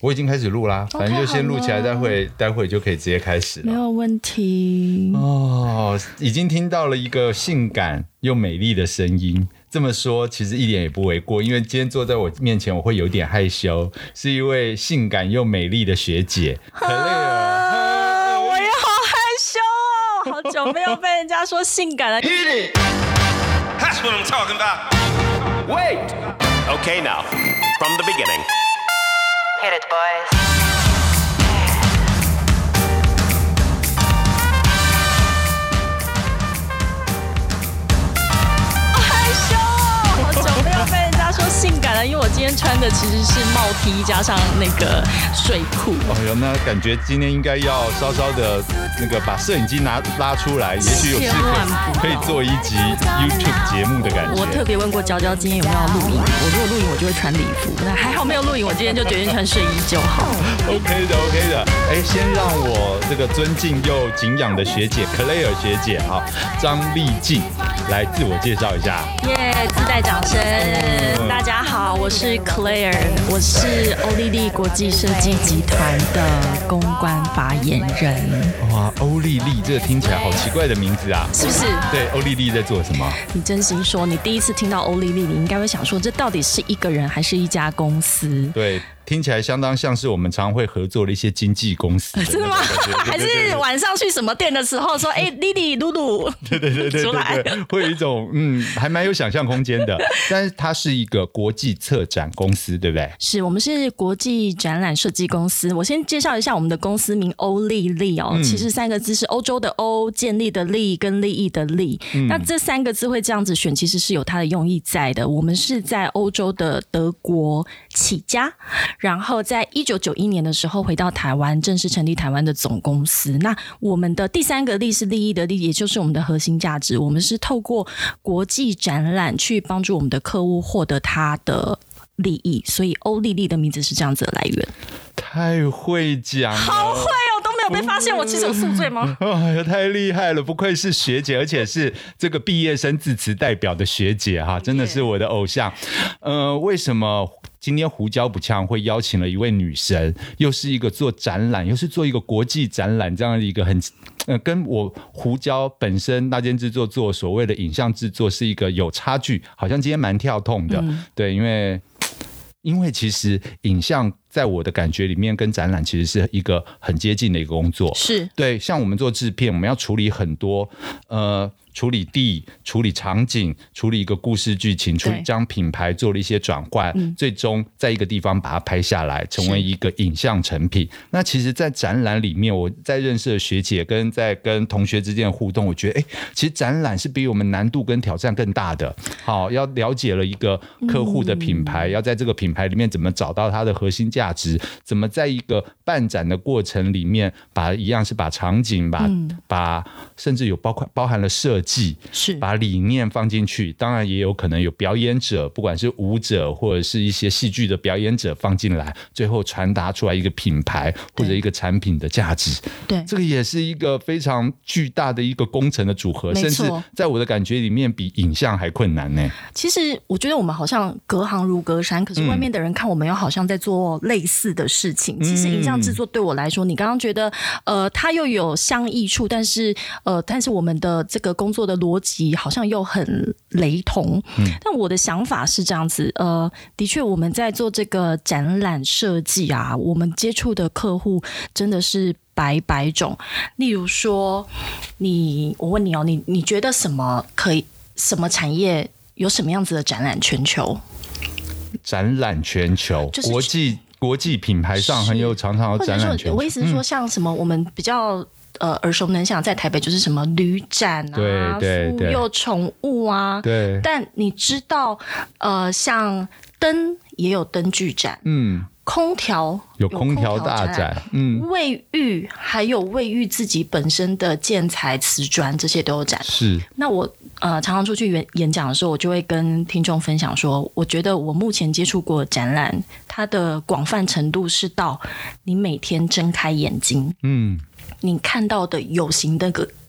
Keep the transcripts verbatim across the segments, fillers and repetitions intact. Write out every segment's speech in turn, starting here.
我已经开始录啦，反正就先录起来，待会待会就可以直接开始了。 没有问题哦，已经听到了一个性感又美丽的声音。这么说其实一点也不为过，因为今天坐在我面前我会有点害羞，是一位性感又美丽的学姐可蕾尔。 我也好害羞哦，好久没有被人家说性感了。 Hit it! That's what I'm talking about. Wait! Okay, now, from the beginning. Hit it, boys. 被人家说性感了，因为我今天穿的其实是帽 T 加上那个睡裤。 哦哟，那感觉今天应该要稍稍的那个把摄影机拿拉出来，也许有事可可以做一集 YouTube 节目的感觉。 我特别问过娇娇今天有没有要录影，我如果录影我就会穿礼服，那还好没有录影，我今天就决定穿睡衣就好。 OK 的 OK 的，哎，先让我这个尊敬又敬仰的学姐克蕾尔学姐哈，张丽静来自我介绍一下。 耶、yeah, ，自带掌声。大家好，我是 Claire， 我是欧丽丽国际设计集团的公关发言人。 哇，欧丽丽这个听起来好奇怪的名字啊， 是不是？ 对，欧丽丽在做什么？ 你真心说，你第一次听到欧丽丽，你应该会想说，这到底是一个人还是一家公司？ 对。听起来相当像是我们常会合作的一些经纪公司的， 真的吗？还是晚上去什么店的时候说，哎、欸，丽丽、露露， 对对对对对对，会有一种嗯，还蛮有想象空间的。但是它是一个国际策展公司，对不对？ 是，我们是国际展览设计公司。我先介绍一下我们的公司名欧丽丽哦，嗯、其实三个字是欧洲的欧、建立的立跟利益的利。嗯、那这三个字会这样子选，其实是有它的用意在的。我们是在欧洲的德国起家。然后在一九九一年的时候回到台湾，正式成立台湾的总公司。那我们的第三个利是利益的利，也就是我们的核心价值。我们是透过国际展览去帮助我们的客户获得他的利益，所以欧丽丽的名字是这样子的来源。 太会讲了， 好会哦，都没有被发现我其实有宿醉吗？ 哎呀，太厉害了，不愧是学姐，而且是这个毕业生致辞代表的学姐哈，真的是我的偶像。呃，为什么今天胡椒不呛会邀请了一位女神，又是一个做展览，又是做一个国际展览这样的一个很呃，跟我胡椒本身大间制作做所谓的影像制作是一个有差距，好像今天蛮跳痛的，嗯、对，因为因为其实影像在我的感觉里面跟展览其实是一个很接近的一个工作， 是对， 像我们做制片，我们要处理很多呃。处理地、处理场景、处理一个故事剧情，处理将品牌做了一些转换，嗯、最终在一个地方把它拍下来，成为一个影像成品。那其实，在展览里面，我在认识的学姐跟在跟同学之间的互动，我觉得，哎，其实展览是比我们难度跟挑战更大的。好，要了解了一个客户的品牌，嗯、要在这个品牌里面怎么找到它的核心价值，怎么在一个办展的过程里面，把一样是把场景，把、嗯、把甚至有包括包含了设计。 是把理念放进去，当然也有可能有表演者，不管是舞者或者是一些戏剧的表演者放进来，最后传达出来一个品牌或者一个产品的价值。 对， 这个也是一个非常巨大的一个工程的组合，甚至在我的感觉里面比影像还困难呢。 其实我觉得我们好像隔行如隔山，可是外面的人看我们又好像在做类似的事情。嗯、其实影像制作对我来说，你刚刚觉得呃它又有相异处，但是呃但是我们的这个工作的逻辑好像又很雷同，嗯、但我的想法是这样子，呃，的确我们在做这个展览设计啊，我们接触的客户真的是百百种。例如说，你我问你哦，你你觉得什么可以，什么产业有什么样子的展览全球？ 展览全球，就是国际国际品牌上很有常常有展览全球。 我意思是说，像什么我们比较。呃，耳熟能详，在台北就是什么旅展啊， 对对对， 妇幼宠物啊， 对。 但你知道，呃，像灯也有灯具展，嗯，空调有空调大展，嗯， 卫浴还有卫浴自己本身的建材、瓷砖这些都有展。 是。 那我呃常常出去演演讲的时候，我就会跟听众分享说，我觉得我目前接触过的展览，它的广泛程度是到你每天睁开眼睛，嗯。你看到的有形的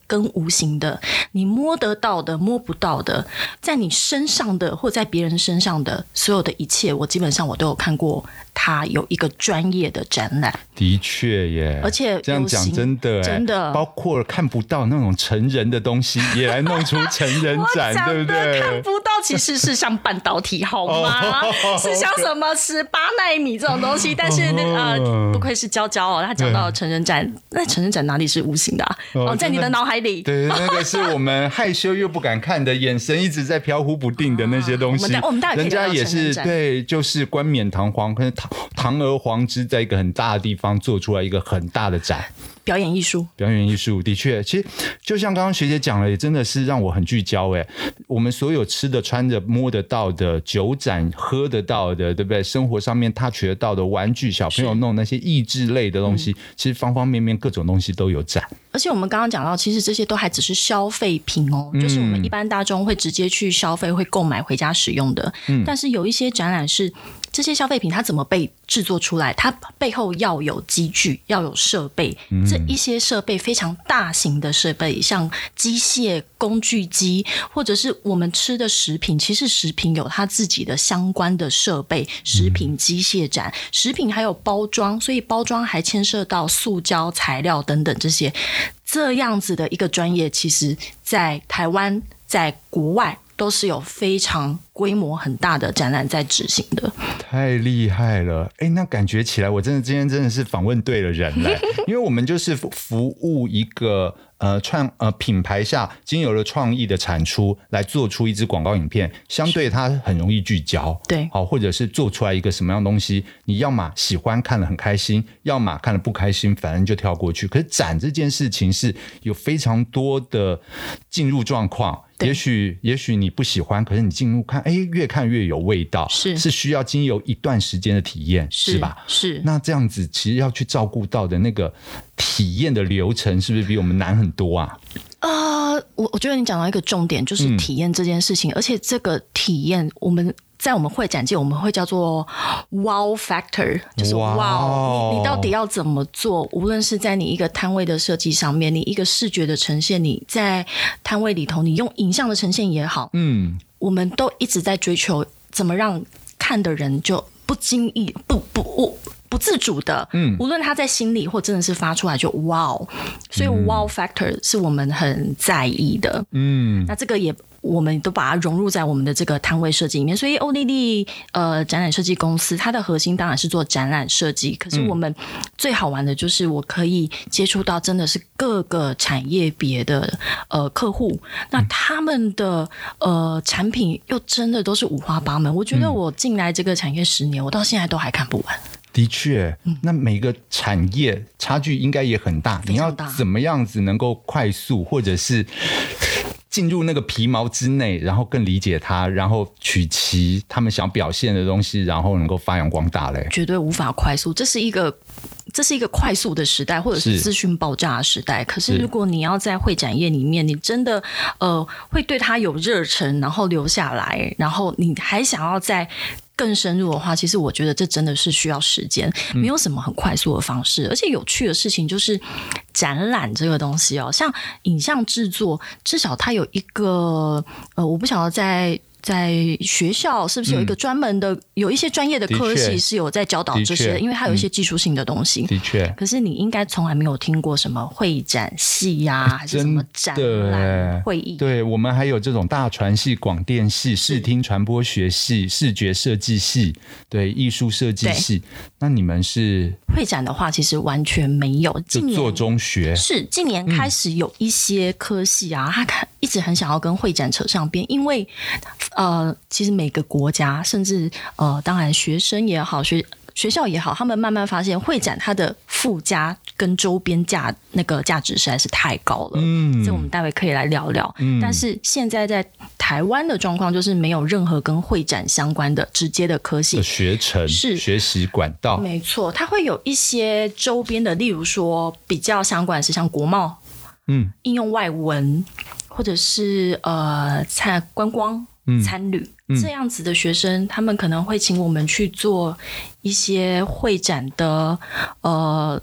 跟无形的，你摸得到的摸不到的，在你身上的或在别人身上的所有的一切，我基本上我都有看过它有一个专业的展览。 的确耶， 而且这样讲真的真的包括看不到那种成人的东西也来弄出成人展对不对？ 看不到其实是像半导体好吗？哦、是像什么十八奈米这种东西，但是、呃、不愧是娇娇哦，他讲到成人展，那成人展哪里是无形的、啊哦、在你的脑海里。 对，那个是我们害羞又不敢看的，眼神一直在飘忽不定的那些东西。 啊、我们大人家也是对，就是冠冕堂皇，可是堂堂而皇之，在一个很大的地方做出来一个很大的展。 表演艺术， 表演艺术的确，其实就像刚刚学姐讲了，也真的是让我很聚焦哎。我们所有吃的、穿的、摸得到的、酒展喝得到的，对不对？生活上面touch得到的玩具，小朋友弄那些益智类的东西，嗯、其实方方面面各种东西都有展。 而且我们刚刚讲到，其实这些都还只是消费品哦，嗯、就是我们一般大众会直接去消费、会购买回家使用的。嗯、但是有一些展览是这些消费品它怎么被制作出来，它背后要有机具，要有设备。嗯、这一些设备非常大型的设备，像机械工具机，或者是我们吃的食品，其实食品有它自己的相关的设备，食品机械展，嗯、食品还有包装，所以包装还牵涉到塑胶材料等等这些，这样子的一个专业，其实在台湾，在国外都是有非常规模很大的展览在执行的。 太厉害了，哎，那感觉起来我真的今天真的是访问对了人嘞，因为我们就是服务一个呃创呃品牌下经由了创意的产出来做出一支广告影片，相对它很容易聚焦， 对， 好，或者是做出来一个什么样的东西，你要么喜欢看了很开心，要么看了不开心，反正就跳过去。可是展这件事情是有非常多的进入状况。也许也许你不喜欢，可是你进入看，哎，越看越有味道， 是是需要经由一段时间的体验，是, 是吧？ 是。 那这样子，其实要去照顾到的那个体验的流程，是不是比我们难很多啊？ 呃，我我觉得你讲到一个重点，就是体验这件事情，嗯、而且这个体验，我们在我们会展界，我们会叫做 wow factor， 就是哇，你你到底要怎么做？无论是在你一个摊位的设计上面，你一个视觉的呈现，你在摊位里头，你用影像的呈现也好，嗯，我们都一直在追求怎么让看的人就不经意、不不不。不自主的，嗯，无论他在心里或真的是发出来就哇哦，所以 wow factor 是我们很在意的，嗯，那这个也我们都把它融入在我们的这个摊位设计里面。所以欧丽丽呃展览设计公司，它的核心当然是做展览设计，可是我们最好玩的就是我可以接触到真的是各个产业别的呃客户，那他们的呃产品又真的都是五花八门。我觉得我进来这个产业十年，我到现在都还看不完。 的确，那每个产业差距应该也很大，你要怎么样子能够快速或者是进入那个皮毛之内，然后更理解它，然后取其他们想表现的东西，然后能够发扬光大嘞？ 绝对无法快速，这是一个这是一个快速的时代，或者是资讯爆炸的时代。可是如果你要在会展业里面，你真的呃会对它有热忱，然后留下来，然后你还想要在更深入的话，其实我觉得这真的是需要时间，没有什么很快速的方式。而且有趣的事情就是展览这个东西哦，像影像制作，至少它有一个呃，我不晓得在在学校是不是有一个专门的、嗯、有一些专业的科系是有在教导这些的，因为它有一些技术性的东西。的确，可是你应该从来没有听过什么会展系呀、啊，还是什么展览会议？ 对，我们还有这种大传系、广电系、视听传播学系、视觉设计系，对，艺术设计系。那你们是会展的话，其实完全没有。 就做中学是近年开始有一些科系啊，他、嗯、一直很想要跟会展扯上边，因为。呃，其实每个国家，甚至呃，当然学生也好，学学校也好，他们慢慢发现会展它的附加跟周边价那个价值实在是太高了。嗯，这我们待会可以来聊聊。嗯，但是现在在台湾的状况就是没有任何跟会展相关的直接的科系学程是学习管道， 没错，它会有一些周边的，例如说比较相关的是像国贸，嗯，应用外文，或者是呃参观光。参旅、嗯、这样子的学生，他们可能会请我们去做一些会展的呃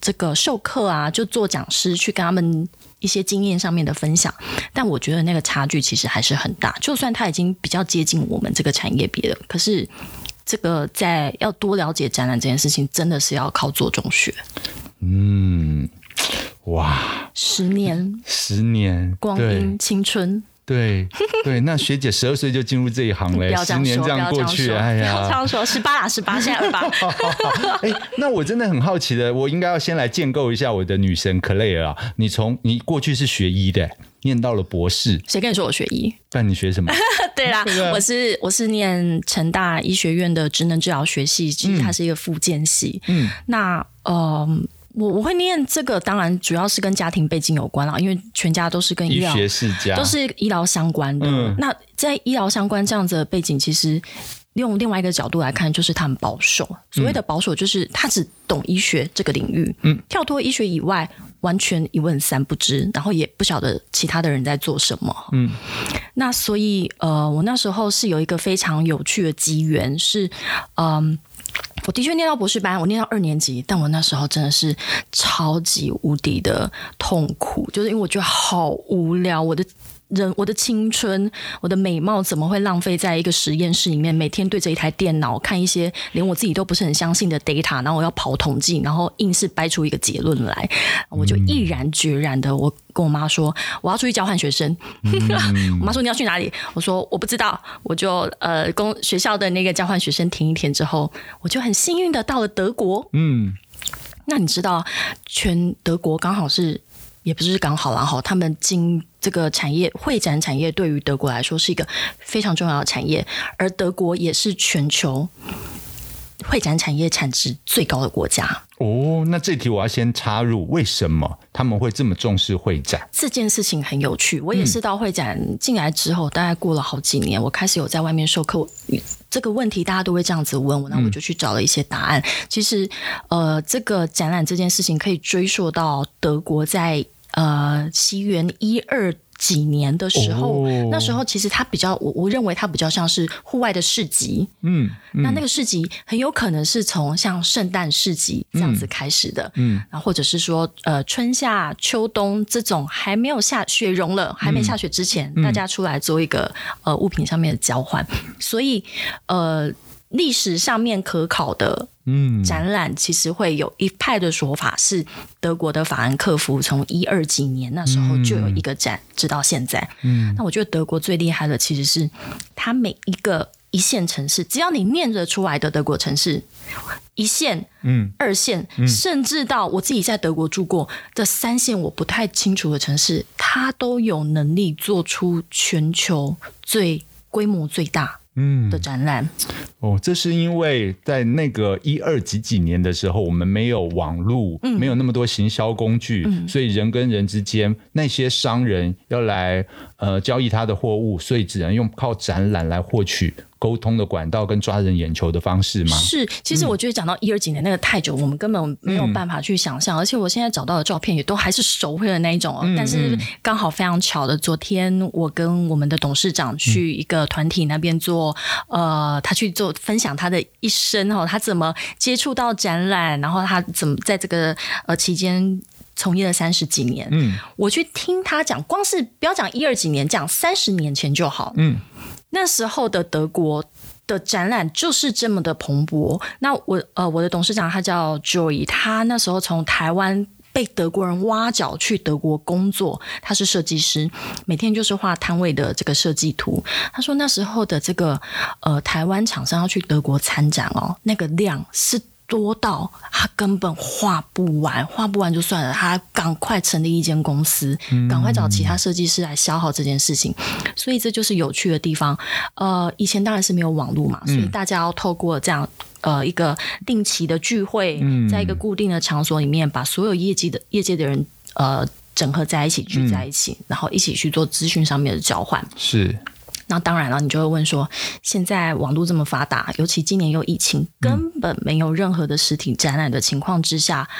这个授课啊，就做讲师去跟他们一些经验上面的分享，但我觉得那个差距其实还是很大。就算他已经比较接近我们这个产业别了，可是这个在要多了解展览这件事情，真的是要靠做中学。 嗯，哇， 十年， 十年， 光阴青春。 对对，那学姐十二岁就进入这一行嘞，十年这样过去，哎呀， 不要这样说，十八啦，十八，现在二八。 哎，那我真的很好奇的，我应该要先来建构一下我的女神 Claire 啊。你从你过去是学医的，念到了博士， 谁跟你说我学医？ 但你学什么？ 对啦，我是我是念成大医学院的职能治疗学系，其实它是一个复健系。嗯，那呃。我我会念这个，当然主要是跟家庭背景有关啦，因为全家都是跟医疗医学世家， 都是医疗相关的。嗯、那在医疗相关这样子的背景，其实用另外一个角度来看，就是他很保守。所谓的保守，就是他只懂医学这个领域，嗯，跳脱医学以外，完全一问三不知，然后也不晓得其他的人在做什么。嗯，那所以呃，我那时候是有一个非常有趣的机缘，是嗯。我的确念到博士班，我念到二年级，但我那时候真的是超级无敌的痛苦，就是因为我觉得好无聊，我的人我的青春我的美貌怎么会浪费在一个实验室里面，每天对着一台电脑看一些连我自己都不是很相信的 data， 然后我要跑统计，然后硬是掰出一个结论来，我就毅然决然的我跟我妈说我要出去交换学生。嗯、我妈说你要去哪里？我说我不知道，我就呃公学校的那个交换学生填一填之后，我就很幸运的到了德国。嗯，那你知道全德国刚好是也不是刚好啦，他们经这个产业会展产业对于德国来说是一个非常重要的产业，而德国也是全球会展产业产值最高的国家。 哦，那这题我要先插入，为什么他们会这么重视会展？ 这件事情很有趣，我也是到会展进来之后，嗯、大概过了好几年，我开始有在外面授课。这个问题大家都会这样子问我，那我就去找了一些答案。嗯、其实，呃，这个展览这件事情可以追溯到德国在呃西元一二几年的时候，哦、那时候其实它比较，我我认为它比较像是户外的市集。嗯，嗯那那个市集很有可能是从像圣诞市集这样子开始的。嗯，然后或者是说呃春夏秋冬这种还没有下雪融了，还没下雪之前，嗯、大家出来做一个呃物品上面的交换，所以呃历史上面可考的。嗯，展览其实会有一派的说法是德国的法兰克福从一二几年那时候就有一个展，嗯、直到现在。嗯，那我觉得德国最厉害的其实是它每一个一线城市，只要你念得出来的德国城市，一线、嗯、二线，嗯、甚至到我自己在德国住过的三线，我不太清楚的城市，它都有能力做出全球最规模最大。嗯的展览。 哦，这是因为在那个一二几几年的时候，我们没有网络，嗯、没有那么多行销工具，嗯、所以人跟人之间那些商人要来呃交易他的货物，所以只能用靠展览来获取沟通的管道跟抓人眼球的方式吗？ 是，其实我觉得讲到一二几年那个太久，我们根本没有办法去想象，嗯、而且我现在找到的照片也都还是手绘的那一种哦。嗯、但是刚好非常巧的，昨天我跟我们的董事长去一个团体那边做，嗯、呃，他去做分享他的一生哦，他怎么接触到展览，然后他怎么在这个呃期间。从业了三十几年，嗯，我去听他讲，光是不要讲一二几年，讲三十年前就好，嗯，那时候的德国的展览就是这么的蓬勃。那我呃，我的董事长他叫 Joy， 他那时候从台湾被德国人挖角去德国工作，他是设计师，每天就是画摊位的这个设计图。他说那时候的这个呃台湾厂商要去德国参展哦，那个量是。多到他根本画不完，画不完就算了，他赶快成立一间公司，赶快找其他设计师来消耗这件事情。所以这就是有趣的地方。呃，以前当然是没有网络嘛，所以大家要透过这样呃一个定期的聚会，在一个固定的场所里面，把所有业界的业界的人呃整合在一起，聚在一起，嗯、然后一起去做资讯上面的交换。 是。 那当然了，你就会问说，现在网络这么发达，尤其今年又疫情，根本没有任何的实体展览的情况之下，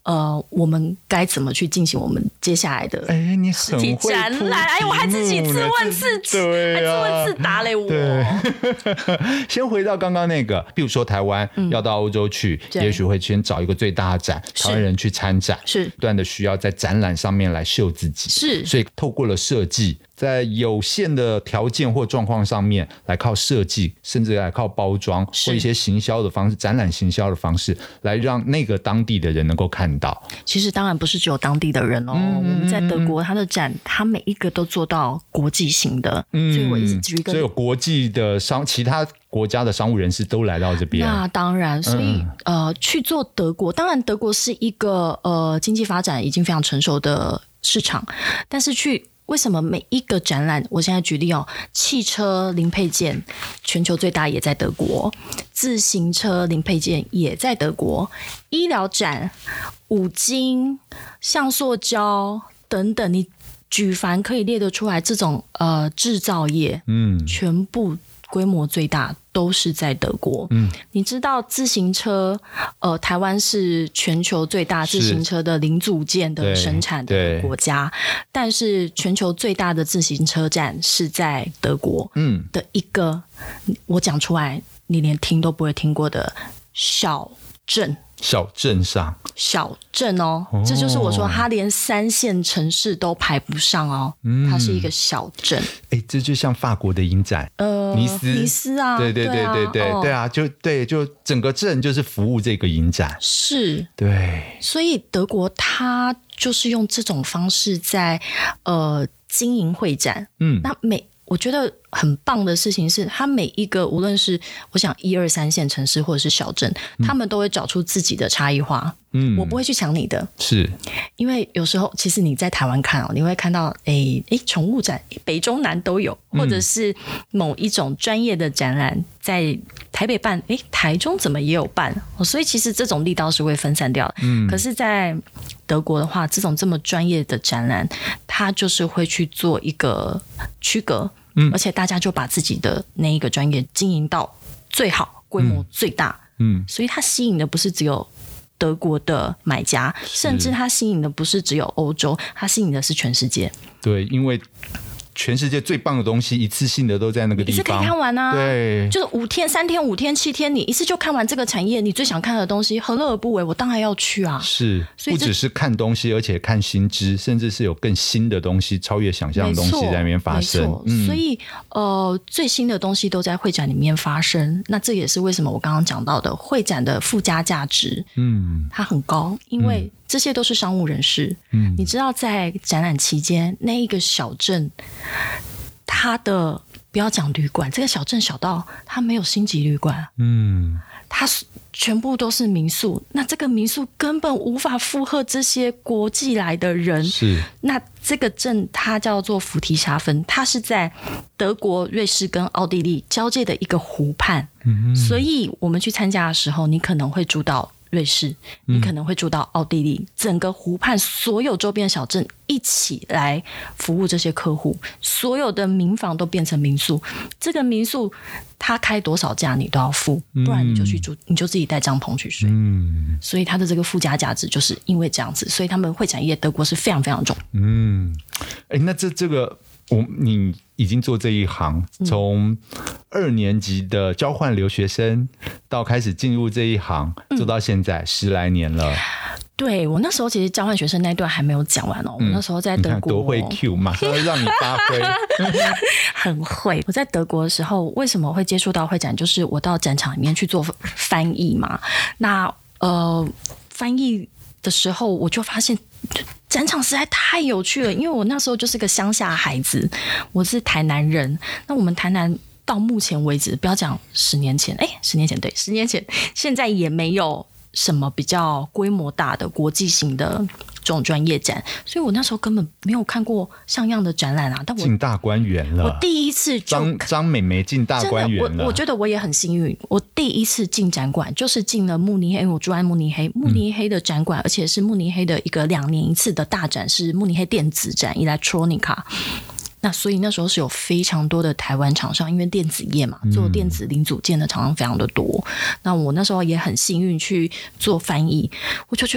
呃，我们该怎么去进行我们接下来的哎，你实体很会展览？哎，我还自己自问自对、啊、 还自问自答嘞，我。 先回到刚刚那个，比如说台湾、嗯、要到欧洲去，也许会先找一个最大的展，台湾人去参展， 是不断的需要在展览上面来秀自己， 是， 所以透过了设计，在有限的条件或状况上面，来靠设计，甚至来靠包装或一些行销的方式，展览行销的方式，来让那个当地的人能够看到。 其实当然不是只有当地的人哦，嗯、我们在德国，它的展，它每一个都做到国际型的，嗯、所以我一直举一个， 所以有国际的商，其他国家的商务人士都来到这边。 那当然，所以、嗯、呃，去做德国，当然德国是一个呃经济发展已经非常成熟的市场，但是去。为什么每一个展览，我现在举例哦，汽车零配件全球最大也在德国，自行车零配件也在德国，医疗展、五金、橡塑胶等等，你举凡可以列得出来这种呃制造业，嗯，全部规模最大都是在德国。嗯，你知道自行车，呃，台湾是全球最大自行车的零组件的生产的国家，但是全球最大的自行车展是在德国。嗯，的一个我讲出来你连听都不会听过的小镇。 小镇上， 小镇哦，哦，这就是我说，它连三线城市都排不上哦，嗯、它是一个小镇。 哎，这就像法国的影展，呃，尼斯， 尼斯啊， 对对对对对、啊、对啊，就对，就整个镇就是服务这个影展， 是， 对， 所以德国它就是用这种方式在呃经营会展，嗯，那每。我觉得很棒的事情是，他每一个无论是我想一二三线城市或者是小镇，嗯、他们都会找出自己的差异化。嗯，我不会去抢你的， 是因为有时候其实你在台湾看哦，你会看到诶诶宠物展，北中南都有，或者是某一种专业的展览在台北办，诶台中怎么也有办，所以其实这种力道是会分散掉的。嗯，可是，在德国的话，这种这么专业的展览，它就是会去做一个区隔。嗯，而且大家就把自己的那一个专业经营到最好，规模最大。嗯，所以它吸引的不是只有德国的买家，甚至它吸引的不是只有欧洲，它吸引的是全世界。 对，因为全世界最棒的东西一次性的都在那个地方， 一次可以看完啊。 对， 就是五天、三天、五天、七天，你一次就看完这个产业，你最想看的东西，何乐而不为？我当然要去啊。 是，不只是看东西，而且看新知，甚至是有更新的东西，超越想象的东西在那边发生。 没错，嗯、所以呃，最新的东西都在会展里面发生。那这也是为什么我刚刚讲到的会展的附加价值，嗯，它很高，因为、嗯。这些都是商务人士，嗯，你知道在展览期间，那一个小镇，它的不要讲旅馆，这个小镇小到它没有星级旅馆，嗯，它全部都是民宿，那这个民宿根本无法负荷这些国际来的人， 是。 那这个镇它叫做福提查芬，它是在德国、瑞士跟奥地利交界的一个湖畔，嗯，所以我们去参加的时候，你可能会住到瑞士，你可能会住到奥地利，嗯、整个湖畔所有周边小镇一起来服务这些客户，所有的民房都变成民宿。这个民宿它开多少价你都要付，不然你就去住，你就自己带帐篷去睡。嗯，所以它的这个附加价值就是因为这样子，所以他们会展业德国是非常非常重。嗯， 哎，那这这个我你已经做这一行，从二年级的交换留学生到开始进入这一行，做到现在十来年了。 对，我那时候其实交换学生那一段还没有讲完哦。嗯、我那时候在德国， 多会 Q， 马上让你发挥， 很会。我在德国的时候，为什么会接触到会展？就是我到展场里面去做翻译嘛。那呃，翻译的时候，我就发现展场实在太有趣了，因为我那时候就是个乡下孩子，我是台南人。那我们台南到目前为止，不要讲十年前，哎，十年前对，十年前，现在也没有什么比较规模大的国际型的这种专业展，所以我那时候根本没有看过像样的展览啊。但我进大观园了， 我第一次就张张美眉进大观园了。 我我觉得我也很幸运，我第一次进展馆就是进了慕尼黑，因为我住在慕尼黑，慕尼黑的展馆，嗯、而且是慕尼黑的一个两年一次的大展，是慕尼黑电子展 Electronica。那所以那时候是有非常多的台湾厂商，因为电子业嘛，做电子零组件的厂商非常的多。嗯、那我那时候也很幸运去做翻译，我就觉得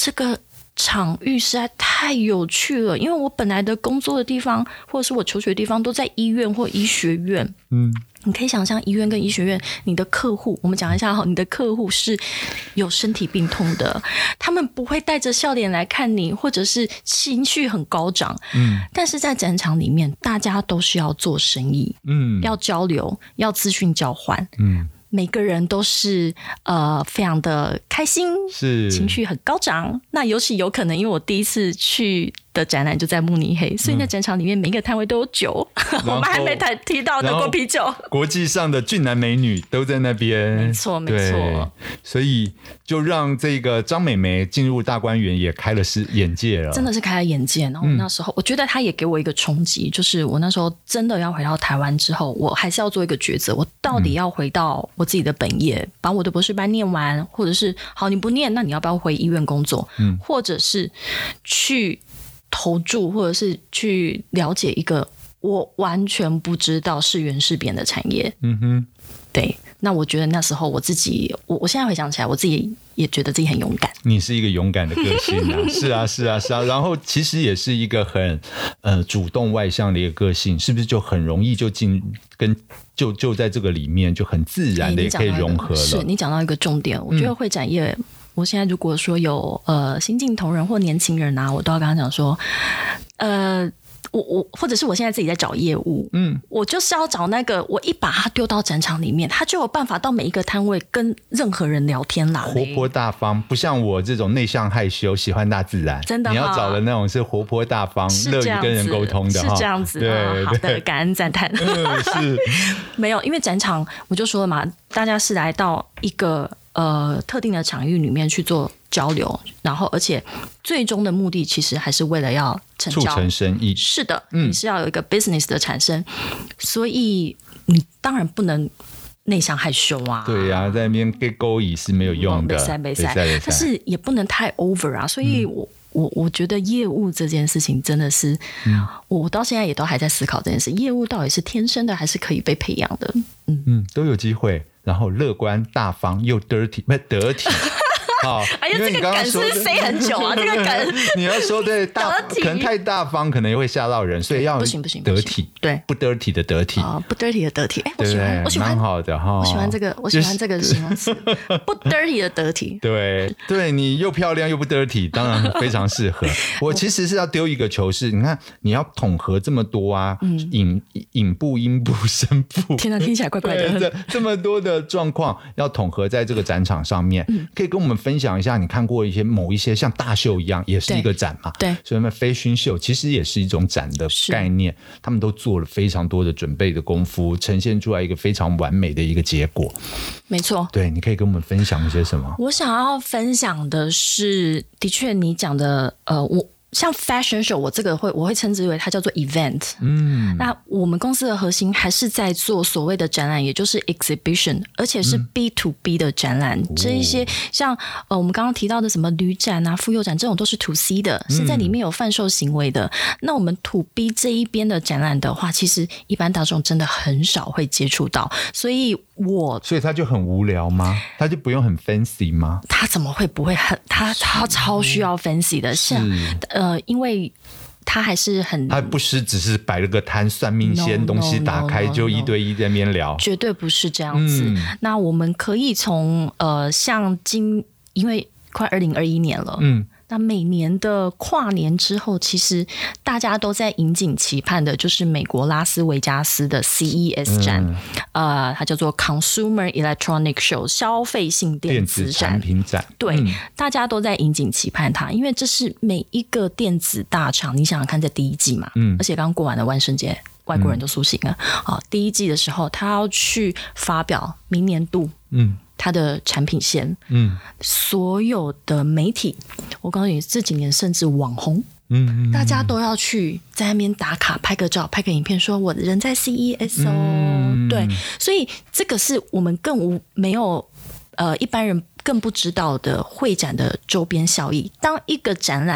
这个场域实在太有趣了，因为我本来的工作的地方或者是我求学的地方都在医院或医学院。嗯，你可以想象医院跟医学院，你的客户，我们讲一下哈，你的客户是有身体病痛的，他们不会带着笑脸来看你，或者是情绪很高涨。嗯，但是在展场里面，大家都是要做生意，嗯，要交流，要资讯交换，嗯。每个人都是呃非常的开心，是情绪很高涨。那尤其有可能，因为我第一次去的展览就在慕尼黑，所以在展场里面每一个摊位都有酒，我们还没提到德国啤酒。 国际上的俊男美女都在那边， 没错没错。 所以就让这个张美眉进入大观园也开了是眼界了， 真的是开了眼界。然后那时候、嗯、我觉得他也给我一个冲击，就是我那时候真的要回到台湾之后，我还是要做一个抉择，我到底要回到我自己的本业，嗯、把我的博士班念完，或者是好你不念，那你要不要回医院工作？嗯，或者是去投注，或者是去了解一个我完全不知道是圆是扁的产业。嗯哼，对。那我觉得那时候我自己，我我现在回想起来，我自己也觉得自己很勇敢。 你是一个勇敢的个性啊，是啊，是啊，是啊。然后其实也是一个很呃主动外向的一个个性，是不是就很容易就进跟就就在这个里面就很自然的也可以融合了？ 是你讲到一个重点，我觉得会展业。嗯，我现在如果说有呃新进同仁或年轻人啊，我都要跟他讲说，呃，我我或者是我现在自己在找业务，嗯，我就是要找那个我一把他丢到展场里面，他就有办法到每一个摊位跟任何人聊天啦， 活泼大方，不像我这种内向害羞喜欢大自然， 真的、哦， 你要找的那种是活泼大方、乐于跟人沟通的， 是这样子， 对、 哦，好的，感恩赞叹。 嗯、是没有，因为展场我就说了嘛，大家是来到一个。呃，特定的场域里面去做交流，然后而且最终的目的其实还是为了要成交， 促成生意。 是的，嗯，你是要有一个 business 的产生，所以你当然不能内向害羞啊。 对呀、啊，在那边给勾引是没有用的， 没塞没塞，但是也不能太 over 啊。所以我、嗯、我我觉得业务这件事情真的是，嗯、我到现在也都还在思考这件事，业务到底是天生的还是可以被培养的？ 嗯嗯，都有机会。然后乐观大方又 dirty 不得体，好， 哎呀，这个梗是塞很久啊，这个梗你要说对大，可能太大方，可能会吓到人，所以要不行不行得体， 对， 不 dirty 的得体啊、哦，不 dirty 的得体，哎，我喜欢，我喜欢， 蛮好的哈， 我喜欢这个，我喜欢这个形容词，不 dirty 的得体， 对，对你又漂亮又不 dirty， 当然非常适合。我其实是要丢一个球是，你看你要统合这么多啊，嗯，引引部、音部、声部， 天哪，听起来怪怪的， 这这么多的状况要统合在这个展场上面，嗯、可以跟我们分享一下，你看过一些某一些像大秀一样，也是一个展嘛？ 对， 所以那飞勋秀其实也是一种展的概念，他们都做了非常多的准备的功夫，呈现出来一个非常完美的一个结果。 没错， 对，你可以跟我们分享一些什么？ 我想要分享的是，的确你讲的，呃，我。像 fashion show 我这个会我会称之为它叫做 event， 嗯，那我们公司的核心还是在做所谓的展览，也就是 exhibition， 而且是 B to B 的展览，嗯、这一些像呃我们刚刚提到的什么旅展啊、妇幼展这种都是 to C 的，是在里面有贩售行为的。嗯、那我们 to B 这一边的展览的话，其实一般大众真的很少会接触到，所以我所以他就很无聊吗？他就不用很 fancy 吗？ 他怎么会不会很他他超需要 fancy 的，是呃，因为他还是很， 他不是只是摆了个摊算命仙 no, 东西打开 no, no, no, 就一对一在那边聊， 绝对不是这样子。嗯、那我们可以从呃，像今因为快二零二一年了，嗯。那每年的跨年之后，其实大家都在引颈期盼的，就是美国拉斯维加斯的 C E S 展，嗯、呃，它叫做 Consumer Electronic Show 消费性电子展， 电子产品展。 对，嗯、大家都在引颈期盼它，因为这是每一个电子大厂，你想想看，在第一季嘛，嗯，而且刚过完了万圣节，外国人都苏醒了，嗯、啊，第一季的时候，他要去发表明年度，嗯。它的产品线，嗯，所有的媒体，我告诉你，这几年甚至网红，嗯，大家都要去在那边打卡，拍个照，拍个影片，说我人在 C E S 哦，嗯、对，所以这个是我们更无没有呃一般人更不知道的会展的周边效益。当一个展览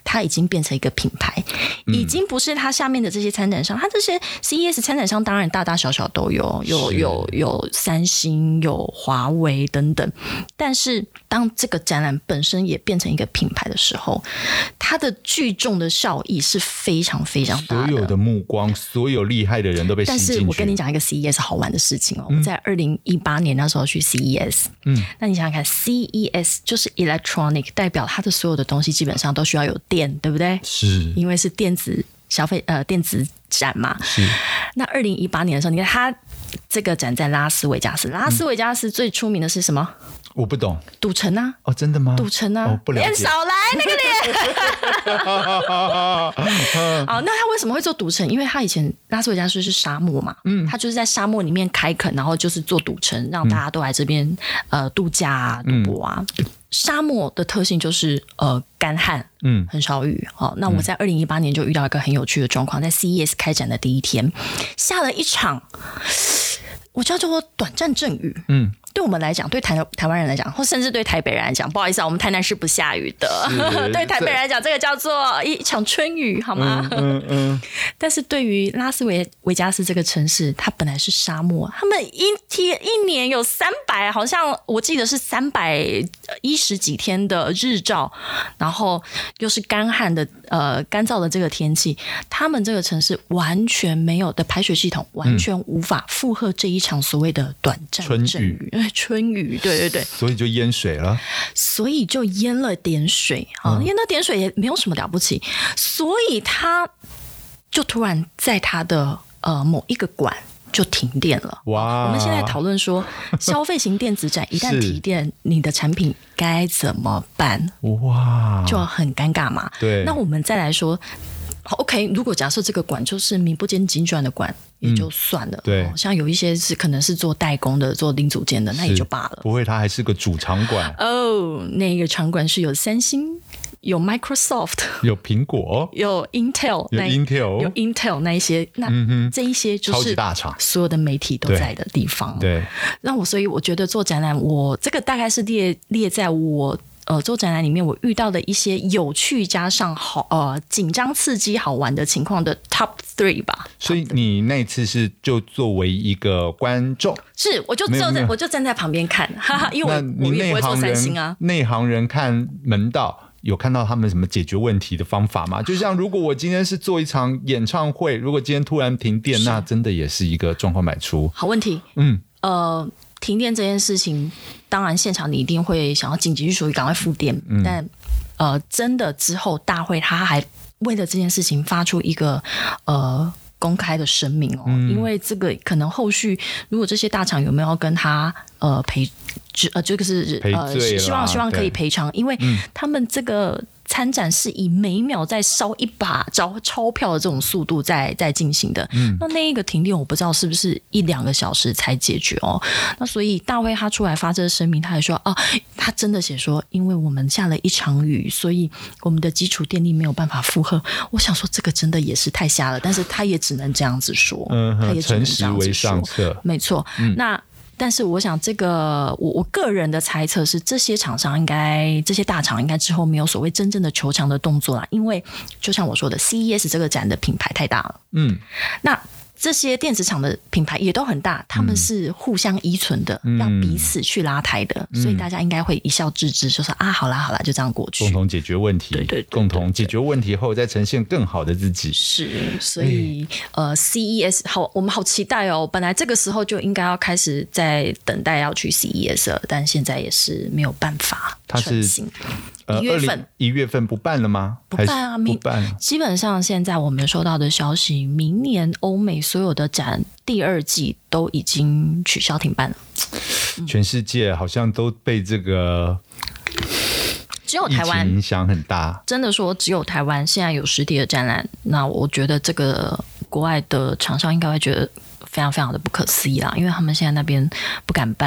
它已经变成一个品牌，已经不是它下面的这些参展商，它这些 C E S 参展商当然大大小小都有，有有有三星、有华为等等。但是当这个展览本身也变成一个品牌的时候，它的聚众的效益是非常非常大的。 所有的目光，所有厉害的人都被吸进去。 但是我跟你讲一个 C E S 好玩的事情哦，嗯、我在二零一八年那时候去 C E S， 嗯，那你想想看 ，C E S 就是 electronic， 代表它的所有的东西基本上都需要有电，对不对？ 是， 因为是电子消费呃电子展嘛。 是。 那二零一八年的时候，你看它这个展在拉斯维加斯，拉斯维加斯最出名的是什么？ 我不懂， 赌城啊！ 哦，真的吗？ 赌城啊！ 哦，不了解。 脸少来那个脸。好，那他为什么会做赌城？因为他以前拉斯维加斯是沙漠嘛，嗯，他就是在沙漠里面开垦，然后就是做赌城，让大家都来这边、嗯、呃度假啊、赌博啊。嗯、沙漠的特性就是呃干旱，嗯，很少雨。好、哦，那我在二零一八年就遇到一个很有趣的状况，在 C E S 开展的第一天，下了一场，我叫做短暂阵雨，嗯。对我们来讲，对 台, 台湾人来讲，或甚至对台北人来讲，不好意思啊，我们台南是不下雨的。对台北人来讲，这个叫做一场春雨，好吗？嗯嗯嗯、但是对于拉斯维维加斯这个城市，它本来是沙漠，他们一天一年有三百，好像我记得是三百一十几天的日照，然后又是干旱的呃干燥的这个天气，他们这个城市完全没有的排水系统，完全无法负荷这一场所谓的短暂阵雨。春雨，对对对， 所以就淹水了， 所以就淹了点水啊，淹了点水也没有什么了不起，所以他就突然在他的呃某一个馆就停电了。哇！我们现在讨论说，消费型电子展一旦停电，你的产品该怎么办？哇，就很尴尬嘛。对，那我们再来说。OK， 如果假设这个馆就是名不见经传的馆，也就算了。嗯、对、哦，像有一些是可能是做代工的、做零组件的，那也就罢了。 不会，它还是个主场馆哦。那个场馆是有三星、有 Microsoft、 有苹果、 有 Intel、 有 Intel、 有 Intel 那一些，那这一些就是大厂， 所有的媒体都在的地方。 对， 那我所以我觉得做展览，我这个大概是列列在我。呃，做展览里面我遇到的一些有趣加上好呃紧张刺激好玩的情况的 top three 吧。 所以你那次是就作为一个观众， 是我就坐在我就站在旁边看，哈哈，因为我我也不会做三星啊。 内行人看门道。有看到他们什么解决问题的方法吗？就像如果我今天是做一场演唱会，如果今天突然停电，那真的也是一个状况百出。 好问题，嗯，呃。停电这件事情，当然现场你一定会想要紧急去处理，赶快复电。嗯、但呃，真的之后大会他还为了这件事情发出一个呃公开的声明哦，嗯、因为这个可能后续如果这些大厂有没有要跟他呃赔呃这个是呃希望希望可以赔偿，因为他们这个。参展是以每秒在烧一把钞钞票的这种速度在在进行的，嗯，那那一个停电我不知道是不是一两个小时才解决哦。那所以大会他出来发这个声明，他还说啊，他真的写说，因为我们下了一场雨，所以我们的基础电力没有办法负荷。我想说这个真的也是太瞎了，但是他也只能这样子说，嗯，他也只能这样子说，诚实为上策，没错，嗯、那。但是我想这个我我个人的猜测是这些厂商应该这些大厂应该之后没有所谓真正的求强的动作啦，因为就像我说的 C E S 这个展的品牌太大了，嗯，那这些电子厂的品牌也都很大，他们是互相依存的，嗯、要彼此去拉抬的，嗯、所以大家应该会一笑置之，就说啊，好啦好啦，就这样过去， 共同解决问题，对 对, 对, 对, 对，共同解决问题后再呈现更好的自己。 是，所以、欸、呃 ，C E S 好，我们好期待哦。本来这个时候就应该要开始在等待要去 C E S 了，但现在也是没有办法成行。 呃，一月份一月份不办了吗？ 不办啊，不办。基本上现在我们收到的消息，明年欧美所有的展第二季都已经取消停办了。 全世界好像都被这个只有台湾影响很大。 真的说，只有台湾现在有实体的展览，那我觉得这个国外的厂商应该会觉得。非常非常的不可思议啦，因为他们现在那边不敢办，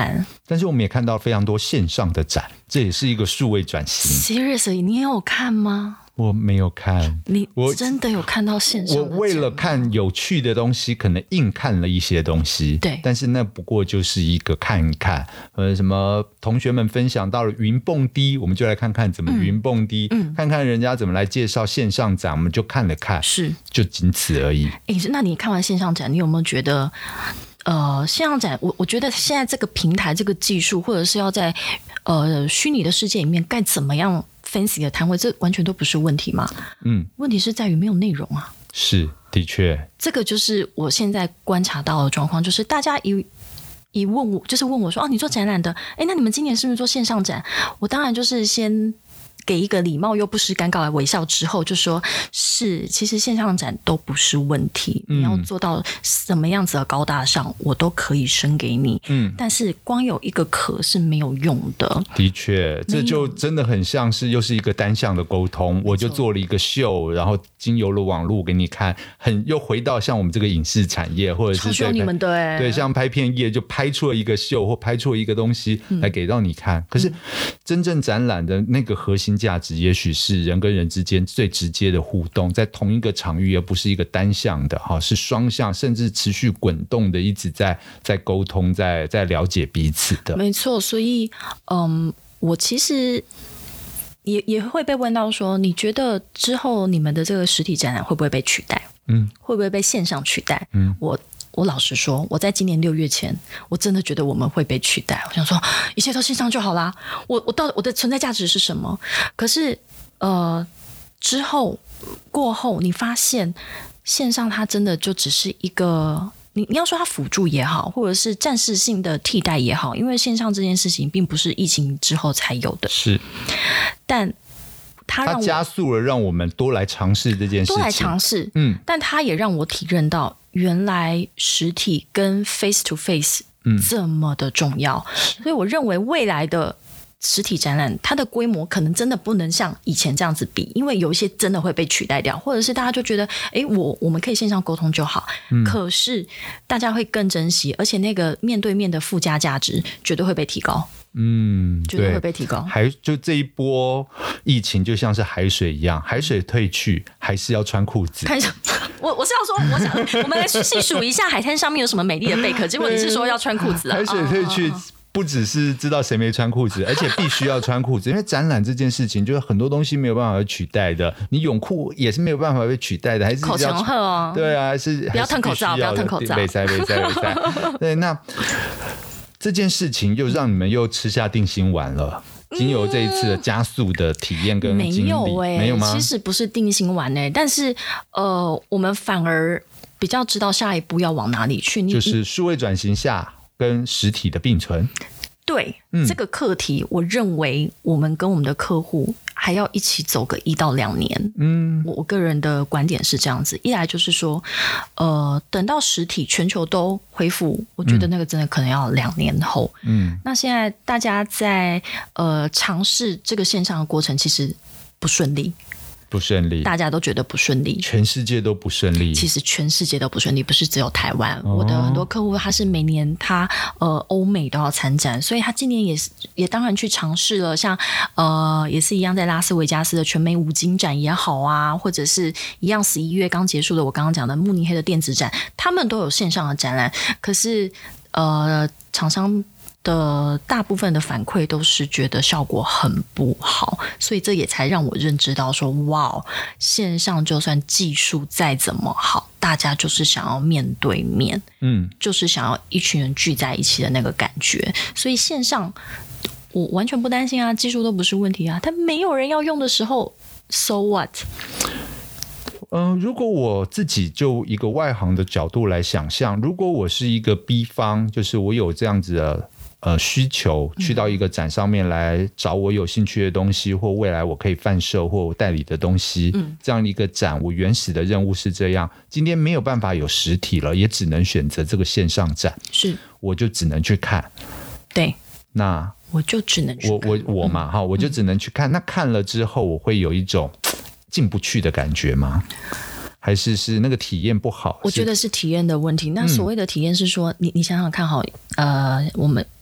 但是我们也看到非常多线上的展，这也是一个数位转型。 Seriously 你有看吗？ 我没有看， 你真的有看到线上的展？ 我为了看有趣的东西可能硬看了一些东西， 对， 但是那不过就是一个看一看，呃，什么同学们分享到了云蹦迪，我们就来看看怎么云蹦迪、嗯嗯、看看人家怎么来介绍线上展，我们就看了看，是就仅此而已。 诶，那你看完线上展你有没有觉得呃，线上展我我觉得现在这个平台这个技术或者是要在呃虚拟的世界里面该怎么样fancy 的摊位，这完全都不是问题嘛。嗯，问题是在于没有内容啊。 是，的确， 这个就是我现在观察到的状况，就是大家一一问我，就是问我说，哦，你做展览的，哎，那你们今年是不是做线上展？我当然就是先给一个礼貌又不失尴尬的微笑之后，就说是，其实线上展都不是问题，你要做到什么样子的高大上，我都可以生给你。嗯，但是光有一个壳是没有用的。 的确，这就真的很像是又是一个单向的沟通，我就做了一个秀，然后经由了网络给你看，很又回到像我们这个影视产业，或者是对你们对对，像拍片业就拍出了一个秀或拍出了一个东西来给到你看。嗯、可是真正展览的那个核心价值也许是人跟人之间最直接的互动，在同一个场域，而不是一个单向的，是双向甚至持续滚动的，一直在在沟通，在在了解彼此的。 没错，所以嗯，我其实也也会被问到说，你觉得之后你们的这个实体展览会不会被取代？嗯，会不会被线上取代？嗯，我我老实说，我在今年六月前，我真的觉得我们会被取代。我想说，一切都线上就好啦。我我到底我的存在价值是什么？可是，呃，之后过后，你发现线上它真的就只是一个，你你要说它辅助也好，或者是暂时性的替代也好，因为线上这件事情并不是疫情之后才有的， 是， 但。它, 它加速了让我们多来尝试这件事情， 多来尝试，嗯，但它也让我体认到原来实体跟 face to face 这么的重要，嗯、所以我认为未来的实体展览它的规模可能真的不能像以前这样子比，因为有一些真的会被取代掉，或者是大家就觉得哎，我我们可以线上沟通就好，嗯、可是大家会更珍惜，而且那个面对面的附加价值绝对会被提高。嗯，绝对会被提高。 还就这一波疫情就像是海水一样，海水退去还是要穿裤子。 我我是要说，我想我们来细数一下海滩上面有什么美丽的贝壳，结果你是说要穿裤子啊？ 海水退去。不只是知道谁没穿裤子，而且必须要穿裤子，因为展览这件事情就是很多东西没有办法被取代的，你泳裤也是没有办法被取代的，还是口穷喝哦， 对啊，还是不要吞口罩，不要吞口罩， 没塞没塞没塞。对，那这件事情又让你们又吃下定心丸了。经由这一次的加速的体验跟经历， 没有哎、欸， 没有吗？ 其实不是定心丸哎、欸，但是呃，我们反而比较知道下一步要往哪里去， 就是数位转型下跟实体的并存。 对、嗯、这个课题，我认为我们跟我们的客户还要一起走个一到两年。嗯，我我个人的观点是这样子，一来就是说，呃，等到实体全球都恢复，我觉得那个真的可能要两年后。嗯，那现在大家在呃尝试这个线上的过程，其实不顺利。 不顺利， 大家都觉得不顺利， 全世界都不顺利。 其实全世界都不顺利，不是只有台湾。哦、我的很多客户，他是每年他呃欧美都要参展，所以他今年也是也当然去尝试了，像呃也是一样在拉斯维加斯的全美五金展也好啊，或者是一样十一月刚结束的我刚刚讲的慕尼黑的电子展，他们都有线上的展览，可是呃厂商的大部分的反馈都是觉得效果很不好，所以这也才让我认知到说，哇，线上就算技术再怎么好，大家就是想要面对面，嗯，就是想要一群人聚在一起的那个感觉。所以线上我完全不担心啊，技术都不是问题啊，但没有人要用的时候 ，so what？ 嗯、呃，如果我自己就一个外行的角度来想象，如果我是一个 B 方，就是我有这样子的呃需求，去到一个展上面来找我有兴趣的东西，或未来我可以贩售或代理的东西，嗯，这样一个展，我原始的任务是这样，今天没有办法有实体了，也只能选择这个线上展，是，我就只能去看， 对， 那我就只能去看我我我嘛哈、嗯，我就只能去看，那看了之后，我会有一种进不去的感觉吗？还是是那个体验不好？ 我觉得是体验的问题。那所谓的体验是说，嗯、你你想想看好，呃，我们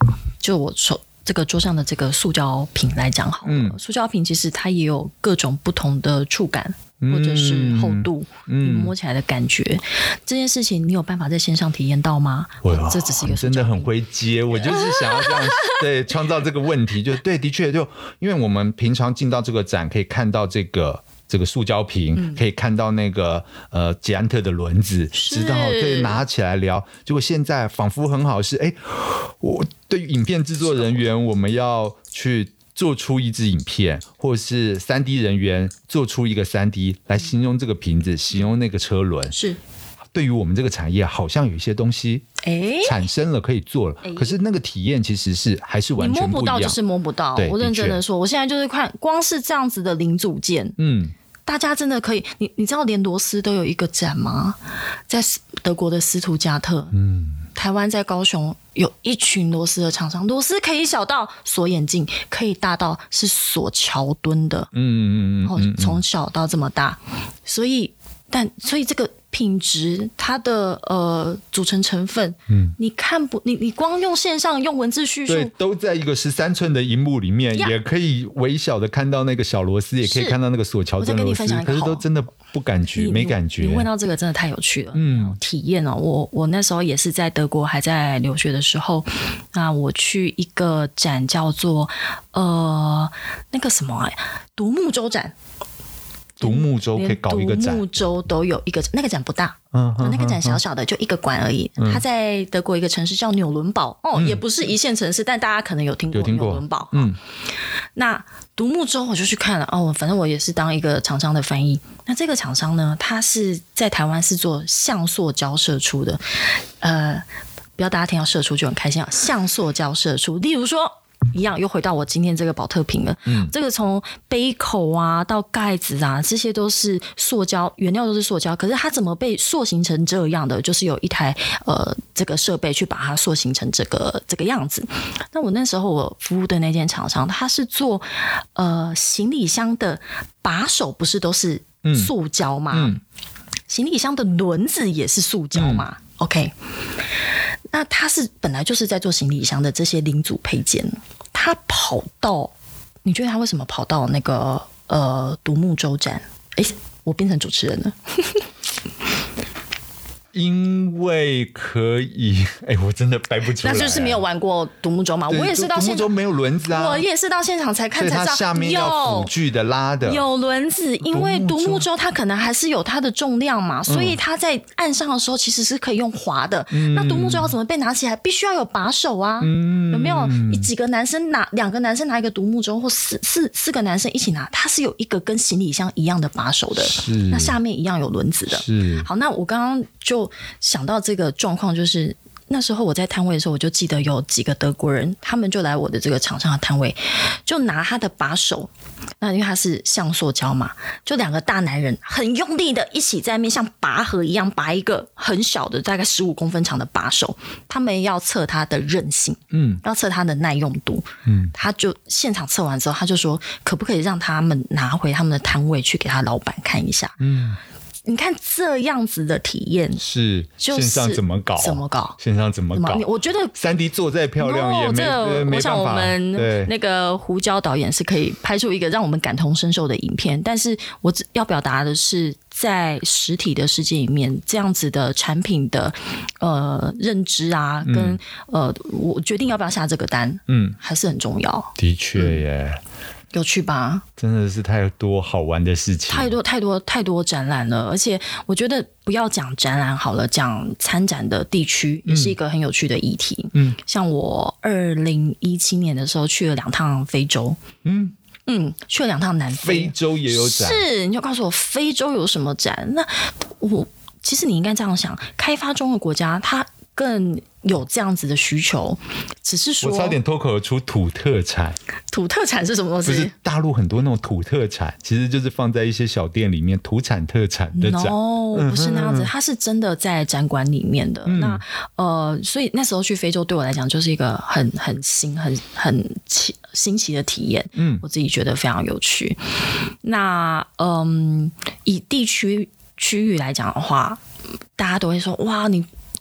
就我手这个桌上的这个塑胶瓶来讲好了，嗯、塑胶瓶其实它也有各种不同的触感。或者是厚度，嗯、你摸起来的感觉，嗯、这件事情你有办法在线上体验到吗？哦、这只是一个真的很会接，我就是想要这样对创造这个问题，就对，的确就因为我们平常进到这个展，可以看到这个。这个塑胶瓶、嗯、可以看到那个呃捷安特的轮子，知道可以拿起来聊。结果现在仿佛很好是，哎，我对于影片制作人员，我们要去做出一支影片，或者是 三 D 人员做出一个 三 D 来形容这个瓶子，形容那个车轮。 是。 对于我们这个产业，好像有一些东西产生了，可以做了，可是那个体验其实是还是完全不一样。 你摸不到就是摸不到。我认真的说，我现在就是看，光是这样子的零组件，嗯，大家真的可以，你你知道连螺丝都有一个展吗？在德国的斯图加特，嗯，台湾在高雄有一群螺丝的厂商，螺丝可以小到锁眼镜，可以大到是锁桥墩的，嗯嗯嗯，然后从小到这么大，所以但所以这个。品质，它的呃组成成分，嗯，你看不，你你光用线上用文字叙述， 对，都在一个十三寸的萤幕里面，也可以微小的看到那个小螺丝，也可以看到那个锁桥墩螺丝，可是都真的不感觉，没感觉。 你问到这个真的太有趣了，嗯，体验哦，我我那时候也是在德国还在留学的时候，那我去一个展叫做呃那个什么啊，独木舟展。 独木舟可以搞一个展， 独木舟都有一个，那个展不大，嗯，那个展小小的，就一个馆而已。嗯、它在德国一个城市叫纽伦堡，哦，嗯、也不是一线城市，但大家可能有听过纽伦堡。嗯，那独木舟我就去看了，哦，反正我也是当一个厂商的翻译。那这个厂商呢，它是在台湾是做橡塑胶射出的，呃，不要大家听到射出就很开心啊，橡塑胶射出，例如说。一样又回到我今天这个保特瓶了，嗯，这个从杯口啊到盖子啊，这些都是塑胶，原料都是塑胶，可是它怎么被塑形成这样的？就是有一台呃这个设备去把它塑形成这个这个样子。那我那时候我服务的那间厂商，它是做呃行李箱的把手，不是都是塑胶吗？嗯嗯、行李箱的轮子也是塑胶嘛、嗯、？OK。那他是本来就是在做行李箱的这些零组配件，他跑到，你觉得他为什么跑到那个呃独木舟展？哎，我变成主持人了。 因为可以，哎，我真的掰不出来、啊。 那就是没有玩过独木舟嘛？我也是到现场， 独木舟没有轮子啊。 我也是到现场才看才知道， 所以它下面要辅具的拉的有轮子，因为独木舟它可能还是有它的重量嘛，所以它在岸上的时候其实是可以用滑的。嗯、那独木舟要怎么被拿起来？必须要有把手啊，嗯、有没有？几个男生拿，两个男生拿一个独木舟，或四四四个男生一起拿，它是有一个跟行李箱一样的把手的，那下面一样有轮子的。 是好，那我刚刚就。想到这个状况，就是那时候我在摊位的时候，我就记得有几个德国人，他们就来我的这个厂商的摊位，就拿他的把手，那因为他是橡塑胶嘛，就两个大男人很用力的一起在面像拔河一样拔一个很小的大概十五公分长的把手，他们要测它的韧性，嗯，要测它的耐用度，嗯，他就现场测完之后，他就说可不可以让他们拿回他们的摊位去给他老板看一下，嗯。你看这样子的体验是线上怎么搞？ 怎么搞？ 线上怎么搞？ 我觉得三 D 做再漂亮也没、no, 这没办法。我想我们那个胡椒导演是可以拍出一个让我们感同身受的影片，但是我要表达的是，在实体的世界里面，这样子的产品的呃认知啊，跟、嗯、呃，我决定要不要下这个单，嗯，还是很重要。 的确耶。嗯有趣吧？ 真的是太多好玩的事情， 太多太多太多展览了。而且我觉得不要讲展览好了，讲参展的地区也是一个很有趣的议题。嗯，像我二零一七年的时候去了两趟非洲，嗯嗯，去了两趟南非， 非洲也有展。 是，你就告诉我非洲有什么展？那我其实你应该这样想，开发中的国家它更有这样子的需求，只是说我差点脱口而出土特产。 土特产是什么东西？ 不是大陆很多那种土特产，其实就是放在一些小店里面土产特产的展。 哦、no, 不是那样子，它是真的在展馆里面的。嗯、那呃，所以那时候去非洲对我来讲就是一个很很新、很很新奇的体验。嗯，我自己觉得非常有趣。那嗯，以地区区域来讲的话，大家都会说哇，你。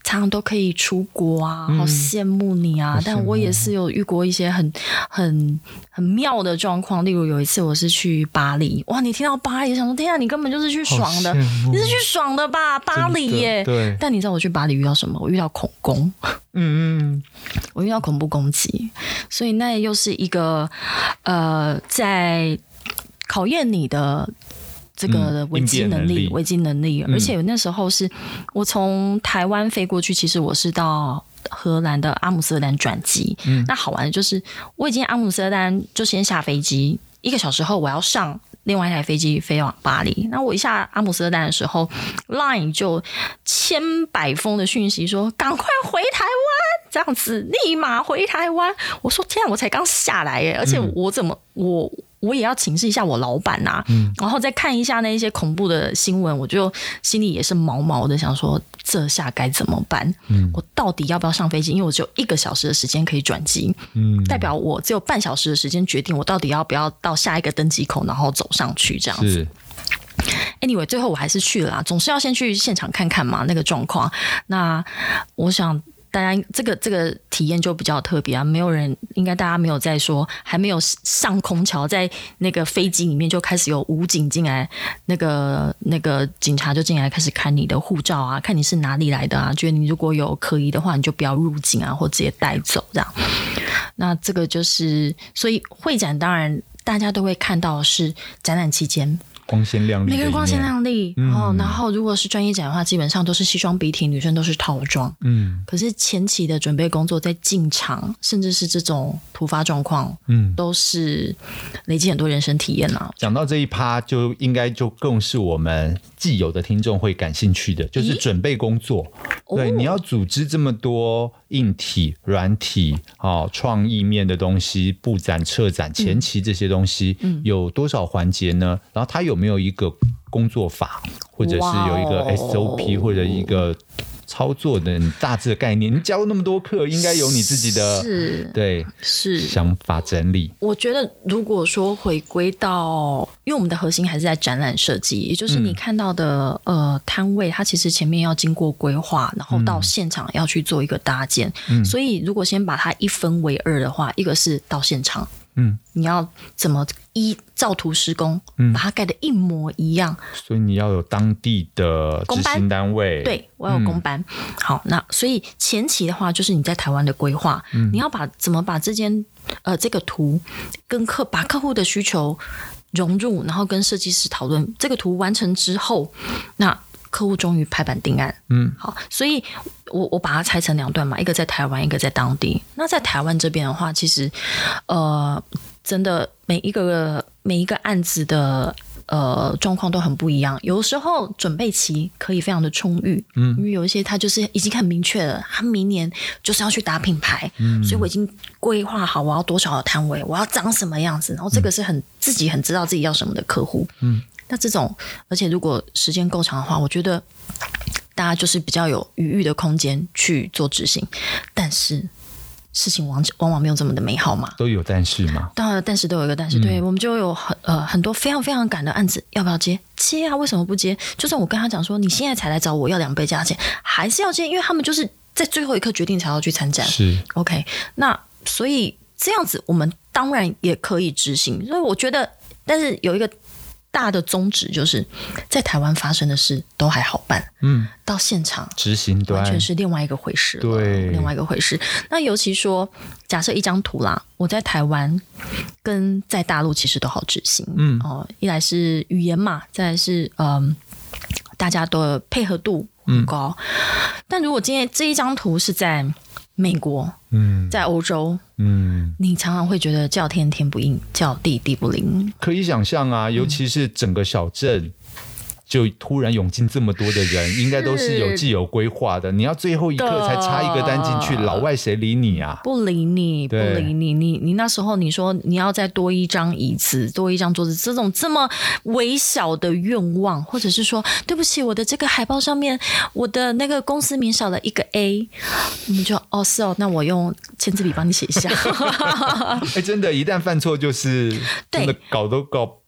常常都可以出国啊，好羡慕你啊！但我也是有遇过一些很很很妙的状况，例如有一次我是去巴黎，哇！你听到巴黎，想说天啊，你根本就是去爽的，你是去爽的吧？巴黎耶！ 对。 但你知道我去巴黎遇到什么？我遇到恐攻，嗯嗯，我遇到恐怖攻击，所以那又是一个呃，在考验你的。这个危机能力，危机能力，而且那时候是我从台湾飞过去，其实我是到荷兰的阿姆斯特丹转机。嗯，那好玩的就是我已经阿姆斯特丹就先下飞机，一个小时后我要上另外一台飞机飞往巴黎。那我一下阿姆斯特丹的时候 ，Line 就千百封的讯息说赶快回台湾，这样子立马回台湾。我说天啊，我才刚下来耶，而且我怎么我。我也要请示一下我老板啊，嗯、然后再看一下那一些恐怖的新闻，我就心里也是毛毛的，想说这下该怎么办？嗯、我到底要不要上飞机？因为我只有一个小时的时间可以转机，嗯、代表我只有半小时的时间决定我到底要不要到下一个登机口，然后走上去这样子。Anyway， 最后我还是去了啦，总是要先去现场看看嘛，那个状况。那我想。大家这个这个体验就比较特别啊，没有人应该大家没有在说，还没有上空桥，在那个飞机里面就开始有武警进来，那个那个警察就进来开始看你的护照啊，看你是哪里来的啊，觉得你如果有可疑的话，你就不要入境啊，或直接带走这样。那这个就是，所以会展当然大家都会看到是展览期间。 光鲜亮丽， 每个人光鲜亮丽、嗯哦、然后如果是专业展的话，基本上都是西装笔挺，女生都是套装。嗯，可是前期的准备工作，在进场，甚至是这种突发状况，嗯，都是累积很多人生体验啦。 讲到这一趴，就应该就更是我们既有的听众会感兴趣的，就是准备工作。对，你要组织这么多硬体、软体、哦、创意面的东西，布展、策展、前期这些东西，嗯、有多少环节呢？然后它有没有一个工作法，或者是有一个 S O P， 或者一个操作的大致的概念？你教那么多课，应该有你自己的是对是想法整理。 我觉得如果说回归到，因为我们的核心还是在展览设计，也就是你看到的、嗯、呃摊位，它其实前面要经过规划，然后到现场要去做一个搭建、嗯、所以如果先把它一分为二的话，一个是到现场，嗯，你要怎么依照图施工、嗯、把它盖得一模一样， 所以你要有当地的执行单位， 对，我要有公班、嗯、好，那所以前期的话就是你在台湾的规划、嗯、你要把怎么把这间呃这个图跟客把客户的需求融入，然后跟设计师讨论，这个图完成之后，那客户终于拍板定案。嗯，好，所以我我把它拆成两段嘛，一个在台湾，一个在当地。那在台湾这边的话，其实呃，真的每一个每一个案子的呃状况都很不一样。有时候准备期可以非常的充裕，嗯，因为有一些他就是已经很明确了，他明年就是要去打品牌，嗯，所以我已经规划好我要多少的摊位，我要长什么样子，然后这个是很、嗯、自己很知道自己要什么的客户，嗯。那这种，而且如果时间够长的话，我觉得大家就是比较有余裕的空间去做执行，但是事情往往往没有这么的美好嘛， 都有但是嘛， 当然但是都有一个但是，对、嗯、我们就有很呃很多非常非常赶的案子，要不要接？接啊，为什么不接？就算我跟他讲说你现在才来找我要两倍价钱，还是要接，因为他们就是在最后一刻决定才要去参展。 是 OK， 那所以这样子我们当然也可以执行，所以我觉得，但是有一个大的宗旨就是在台湾发生的事都还好办，嗯，到现场执行端完全是另外一个回事了， 对， 另外一个回事。那尤其说，假设一张图啦，我在台湾跟在大陆其实都好执行，嗯，哦，一来是语言嘛，再来是嗯，大家的配合度很高。嗯、但如果今天这一张图是在美国，嗯，在欧洲，嗯，你常常会觉得叫天天不应，叫地地不灵。 可以想象啊，尤其是整个小镇。嗯，就突然涌进这么多的人，应该都是有既有规划的。你要最后一刻才插一个单进去，老外谁理你啊？ 不理你，不理你。你你那时候你说你要再多一张椅子，多一张桌子，这种这么微小的愿望，或者是说对不起，我的这个海报上面我的那个公司名少了一个 A， 你就哦是哦，那我用签字笔帮你写一下。 哎、欸，真的，一旦犯错就是真的搞都搞。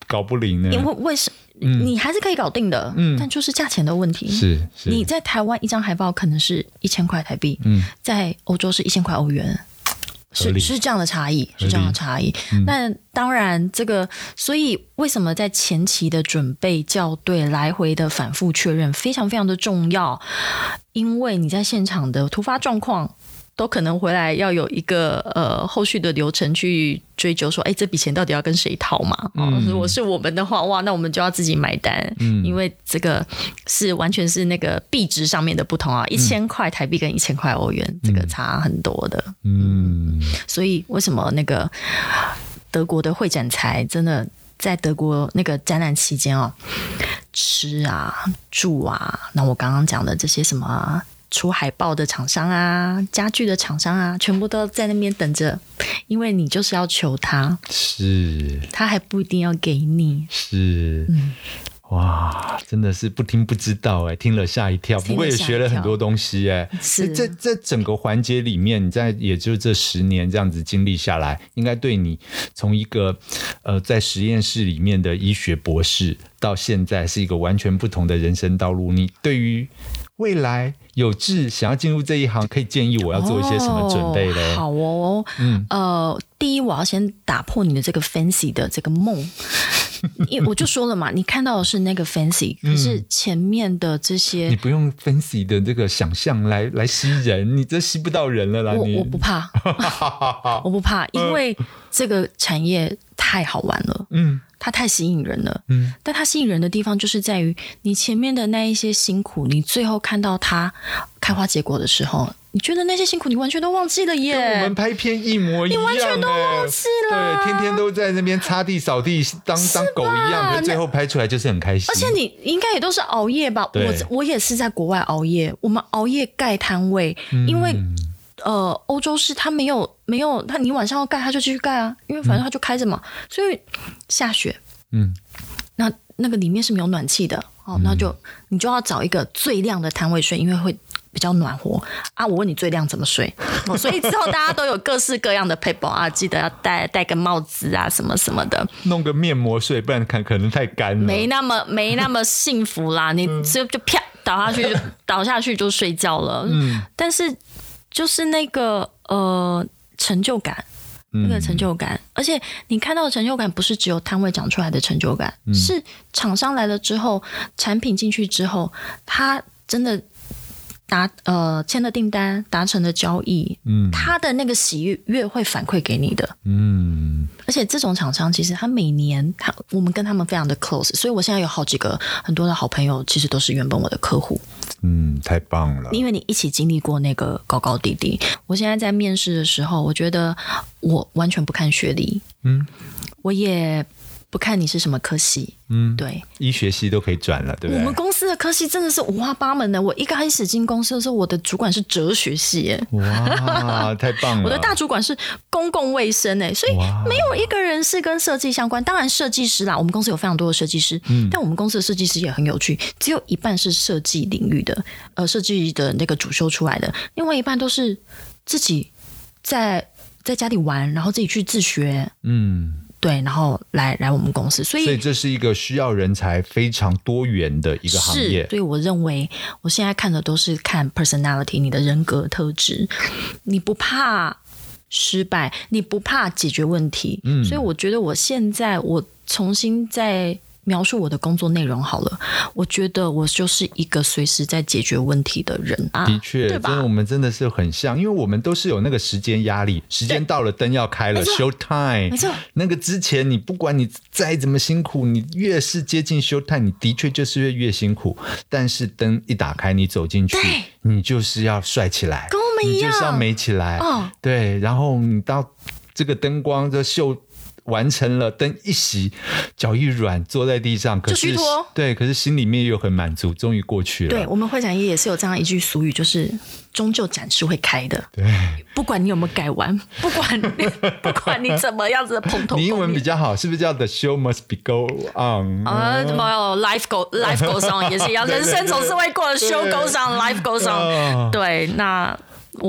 搞不灵呢？ 因为为什么？嗯、你还是可以搞定的，嗯、但就是价钱的问题。 是，是你在台湾一张海报可能是一千块台币，嗯、在欧洲是一千块欧元，是是这样的差异，是这样的差异。那、嗯、当然，这个所以为什么在前期的准备校对、来回的反复确认非常非常的重要？因为你在现场的突发状况。都可能回来要有一个呃后续的流程去追究说，哎，这笔钱到底要跟谁讨嘛？嗯、哦，如果是我们的话，哇，那我们就要自己买单，嗯、因为这个是完全是那个币值上面的不同啊，一千块台币跟一千块欧元，嗯、这个差很多的。嗯，所以为什么那个德国的会展财真的在德国那个展览期间哦，吃啊、住啊，那我刚刚讲的这些什么。出海报的厂商啊，家具的厂商啊，全部都在那边等着，因为你就是要求他，是，他还不一定要给你， 是，嗯，哇，真的是不听不知道哎，听了吓一跳，不过也学了很多东西哎， 是， 在这整个环节里面，你在也就这十年这样子经历下来，应该对你从一个呃在实验室里面的医学博士，到现在是一个完全不同的人生道路，你对于未来有志想要进入这一行，可以建议我要做一些什么准备呢？ 哦好哦，嗯，呃，第一，我要先打破你的这个 fancy 的这个梦，因为我就说了嘛，你看到的是那个 fancy， 可是前面的这些， 你不用 fancy 的这个想象来来吸人，你这吸不到人了啦。 我你我不怕，我不怕，因为这个产业太好玩了，嗯。它太吸引人了，嗯，但它吸引人的地方就是在于你前面的那一些辛苦，你最后看到它开花结果的时候，你觉得那些辛苦你完全都忘记了耶， 跟我们拍片一模一样， 你完全都忘记了， 对，天天都在那边擦地扫地，当当狗一样，可是最后拍出来就是很开心。 而且你应该也都是熬夜吧？我我也是在国外熬夜，我们熬夜盖摊位，嗯、因为。呃，欧洲是它没有没有，它你晚上要盖，它就继续盖啊，因为反正它就开着嘛，嗯、所以下雪，嗯，那那个里面是没有暖气的哦，那就你就要找一个最亮的摊位睡，因为会比较暖和啊。我问你最亮怎么睡？哦、所以之后大家都有各式各样的 paper 啊，记得要戴戴个帽子啊，什么什么的， 弄个面膜睡，不然可可能太干了， 没那么没那么幸福啦，你就就啪倒下去，倒下去就睡觉了，嗯，但是。就是那个呃成就感，那个成就感，嗯、而且你看到的成就感不是只有摊位长出来的成就感，嗯、是厂商来了之后，产品进去之后，他真的达呃签了订单，达成了交易，嗯，他的那个喜悦会反馈给你的，嗯，而且这种厂商其实他每年他我们跟他们非常的 close， 所以我现在有好几个很多的好朋友，其实都是原本我的客户。 嗯，太棒了！ 因为你一起经历过那个高高低低。我现在在面试的时候，我觉得我完全不看学历，嗯，我也不看你是什么科系，嗯，对， 医学系都可以转了，对不对？ 我们公司的科系真的是五花八门的。我一开始进公司的时候，我的主管是哲学系耶， 哇，太棒了！ 我的大主管是公共卫生哎，所以没有一个人是跟设计相关。当然设计师啦，我们公司有非常多的设计师，嗯，但我们公司的设计师也很有趣，只有一半是设计领域的，呃，设计的那个主修出来的，另外一半都是自己在在家里玩，然后自己去自学，嗯。对，然后来来我们公司，所以所以这是一个需要人才非常多元的一个行业。 是，所以我认为我现在看的都是看 personality， 你的人格特质，你不怕失败，你不怕解决问题。嗯，所以我觉得我现在我重新再描述我的工作内容好了，我觉得我就是一个随时在解决问题的人啊。 的确，真的我们真的是很像，因为我们都是有那个时间压力，时间到了，灯要开了 ，show time。没错，那个之前你不管你再怎么辛苦，你越是接近 show time， 你的确就是越越辛苦。但是灯一打开，你走进去，你就是要帅起来， 跟我们一样， 你就是要美起来。哦，对，然后你到这个灯光的秀。完成了，灯一熄，脚一软，坐在地上，可是就虚脱。对， 可是心里面又很满足，终于过去了。 对，我们会展业也是有这样一句俗语，就是终究展是会开的。 对， 不管你有没有改完，不管不管你怎么样子的蓬头垢面。 你英文比较好，是不是叫 The show must be go on？ 啊，怎么 life go life goes on 也是一样，人生总是会过的 ，show goes on， life goes on。对，那。我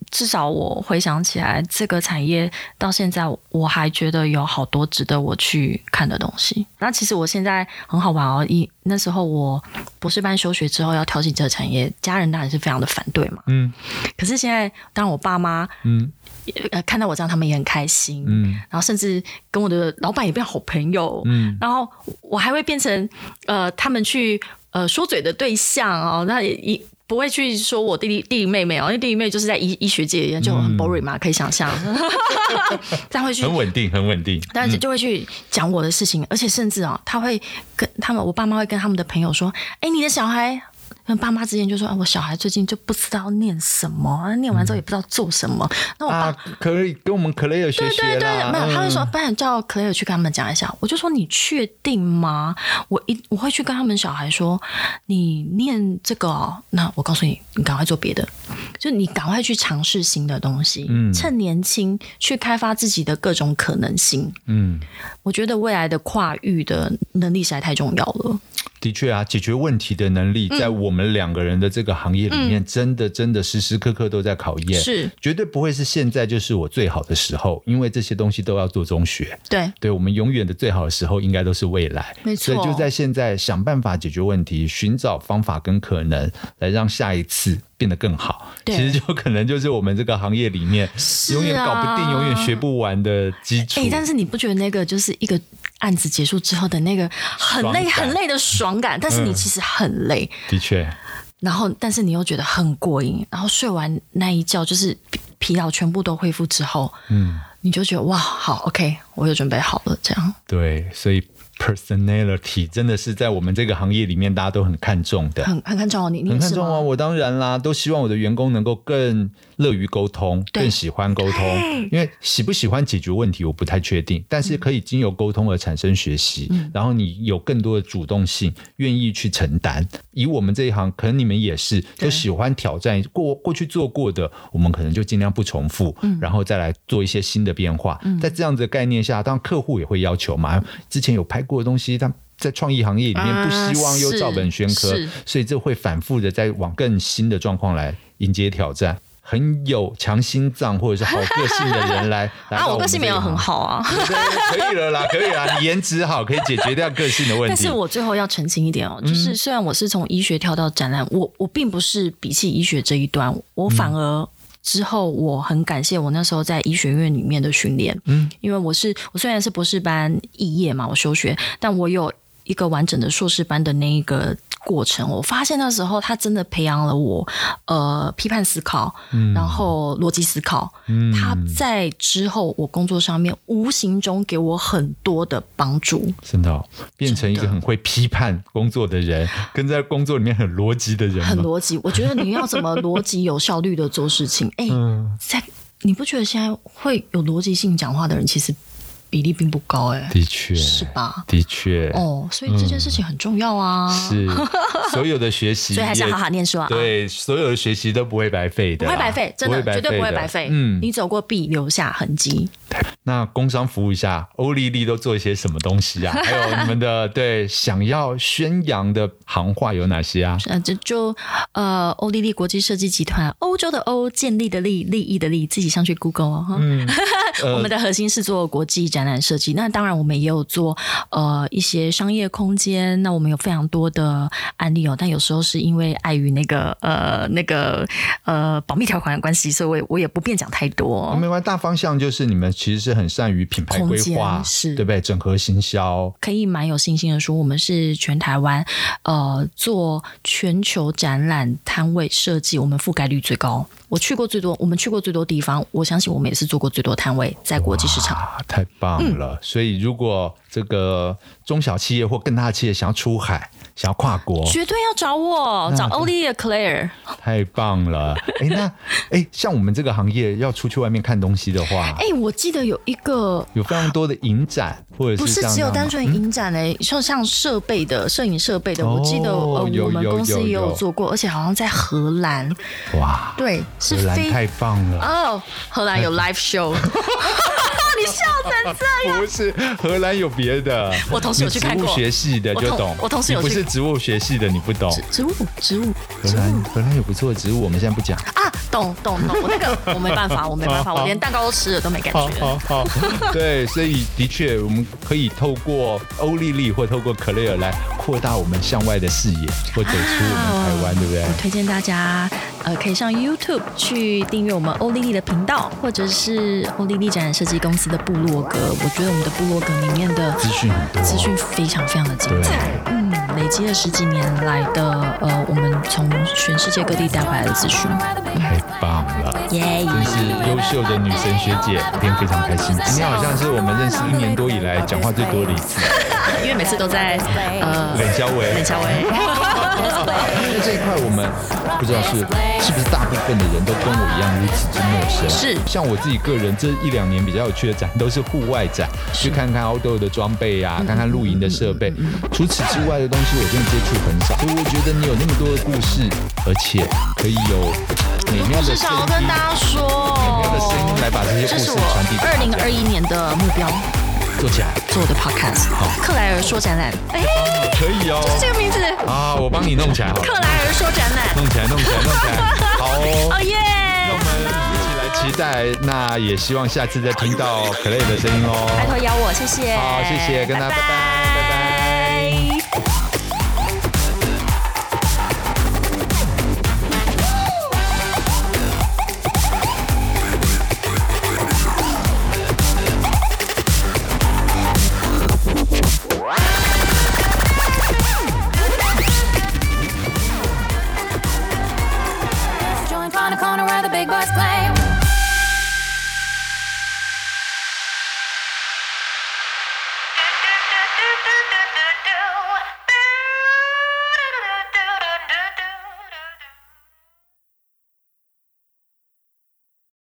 至少我回想起来，这个产业到现在，我还觉得有好多值得我去看的东西。那其实我现在很好玩哦，一那时候我博士班休学之后要跳进这个产业，家人当然是非常的反对嘛。嗯，可是现在当然我爸妈嗯。呃，看到我这样，他们也很开心，嗯，然后甚至跟我的老板也变好朋友，嗯，然后我还会变成呃，他们去呃说嘴的对象哦，那也不会去说我弟弟弟弟妹妹哦，因为弟弟妹妹就是在医医学界就很 boring 嘛，嗯、可以想象，这样会去很稳定，很稳定， 但是就会去讲我的事情，而且甚至啊，他会跟他们，我爸妈会跟他们的朋友说，哎，你的小孩。跟爸妈之间就说、啊、我小孩最近就不知道念什么，念完之后也不知道做什么。那我爸、 啊、可以跟我们 Claire 学学啦。 对对对，没有，他会说，不然叫 Claire 去跟他们讲一下。我就说你确定吗？我一我会去跟他们小孩说，你念这个、哦，那我告诉你，你赶快做别的，就你赶快去尝试新的东西，嗯，趁年轻去开发自己的各种可能性。嗯，我觉得未来的跨域的能力实在太重要了。 的确啊，解决问题的能力在我们两个人的这个行业里面，真的真的时时刻刻都在考验， 是绝对不会是现在就是我最好的时候，因为这些东西都要做中学。 对， 对我们永远的最好的时候应该都是未来， 没错。 所以就在现在想办法解决问题，寻找方法跟可能，来让下一次变得更好。其实就可能就是我们这个行业里面永远搞不定、啊、永远学不完的基础。 欸，但是你不觉得那个就是一个案子结束之后的那个很累很累的爽感，但是你其实很累， 嗯、的确。 然后，但是你又觉得很过瘾，然后睡完那一觉，就是疲劳全部都恢复之后，嗯，你就觉得哇，好 ，OK， 我又准备好了，这样。 对，所以 personality 真的是在我们这个行业里面大家都很看重的， 很很看重哦，你你很看重哦。我当然啦，都希望我的员工能够更乐于沟通，更喜欢沟通。因为喜不喜欢解决问题我不太确定，但是可以经由沟通而产生学习，嗯、然后你有更多的主动性，愿意去承担。以我们这一行，可能你们也是，就喜欢挑战过过去做过的，我们可能就尽量不重复，嗯、然后再来做一些新的变化。嗯、在这样子的概念下，当然客户也会要求嘛，之前有拍过的东西，但在创意行业里面不希望又照本宣科，啊、所以这会反复的在往更新的状况来迎接挑战。很有强心脏或者是好个性的人来来到我们这一行。啊， 我个性没有很好啊。 对对对，可以了啦，可以啦，你颜值好，可以解决掉个性的问题。 但是我最后要澄清一点哦，就是虽然我是从医学跳到展览，我我并不是鄙弃医学这一端，我反而。之后我很感谢我那时候在医学院里面的训练，嗯，因为我是我虽然是博士班肄业嘛，我休学，但我有一个完整的硕士班的那一个过程，我发现那时候他真的培养了我呃批判思考，嗯、然后逻辑思考，嗯、他在之后我工作上面无形中给我很多的帮助， 真的、哦、变成一个很会批判工作的人，跟在工作里面很逻辑的人， 很逻辑。我觉得你要怎么逻辑有效率的做事情，哎、欸嗯，在你不觉得现在会有逻辑性讲话的人其实比例并不高，哎、欸， 的确是吧？ 的确哦，所以这件事情很重要啊。 嗯、是所有的学习， 所以还是要好好念书啊。 对，所有的学习都不会白费的， 不会白费，真的绝对不会白费。嗯，你走过必留下痕迹。 那工商服务一下，欧丽丽都做一些什么东西啊？还有你们的对想要宣扬的行话有哪些啊？ 呃，就就呃，欧丽丽国际设计集团，欧洲的欧，建立的立，利益的利，自己上去 Google 哦。嗯呃、我们的核心是做国际展览设计，那当然我们也有做呃一些商业空间，那我们有非常多的案例哦，但有时候是因为碍于那个呃那个呃保密条款的关系，所以我也我也不便讲太多。 没关系，大方向就是你们其实是很善于品牌规划，是对不对？整合行销， 可以蛮有信心的说，我们是全台湾呃做全球展览摊位设计，我们覆盖率最高。我去过最多，我们去过最多地方，我相信我们也是做过最多摊位在国际市场。 太棒了！嗯、所以如果这个中小企业或更大的企业想要出海，想要跨国， 绝对要找我，找 Olivia Claire。 太棒了！哎，那哎，像我们这个行业要出去外面看东西的话， 哎，我记得有一个有非常多的影展，或者是不是只有单纯影展哎、欸，就、嗯、像设备的摄影设备的，哦、我记得呃我们公司也有做过，而且好像在荷兰。 哇， 对，是荷兰太棒了哦！荷兰有 live show。你笑成这样？ 不是，荷兰有别的。 我同事有去看过。 植物学系的就懂。 我, 我同事有去。 你不是植物学系的，你不懂。 植物，植物。 荷兰，荷兰有不错的植物，我们现在不讲啊。 懂懂懂，我那个我没办法，我没办法，我连蛋糕都吃了都没感觉。 好好好，对，所以的确我们可以透过欧丽丽或透过 Claire 来扩大我们向外的视野，或走出我们台湾，对不对？ 我推荐大家呃可以上 YouTube 去订阅我们欧丽丽的频道，或者是欧丽丽展览设计公司的部落格。我觉得我们的部落格里面的资讯很多， 资讯非常非常的精彩。嗯，累积了十几年来的呃，我们从全世界各地带回来的资讯， 太棒了， 耶！ 真是优秀的女神学姐，今天非常开心。今天好像是我们认识一年多以来讲话最多的一次， 因为每次都在呃冷笑微， 冷笑微。 那这一块我们不知道是是不是大部分的人都跟我一样如此之陌生。 是， 像我自己个人这一两年比较有趣的展都是户外展，去看看 outdoor 的装备啊，看看露营的设备。除此之外的东西，我真的接触很少。所以我觉得你有那么多的故事，而且可以有美妙的声音， 至少跟大家说， 美妙的声音来把这些故事传递。 二零二一年的目标。 做起来， 做的 podcast， 克莱尔说展览，哎、 欸，可以哦， 就是这个名字啊，我帮你弄起来好了。 克莱尔说展览， 弄起来，弄起来，弄起来，好哦， 哦耶！ 那我们一起来期待，那也希望下次再听到 Claire 的声音哦。 拜托邀我，谢谢。 好，谢谢，跟大家拜拜，拜拜。 Corner where the big boys play.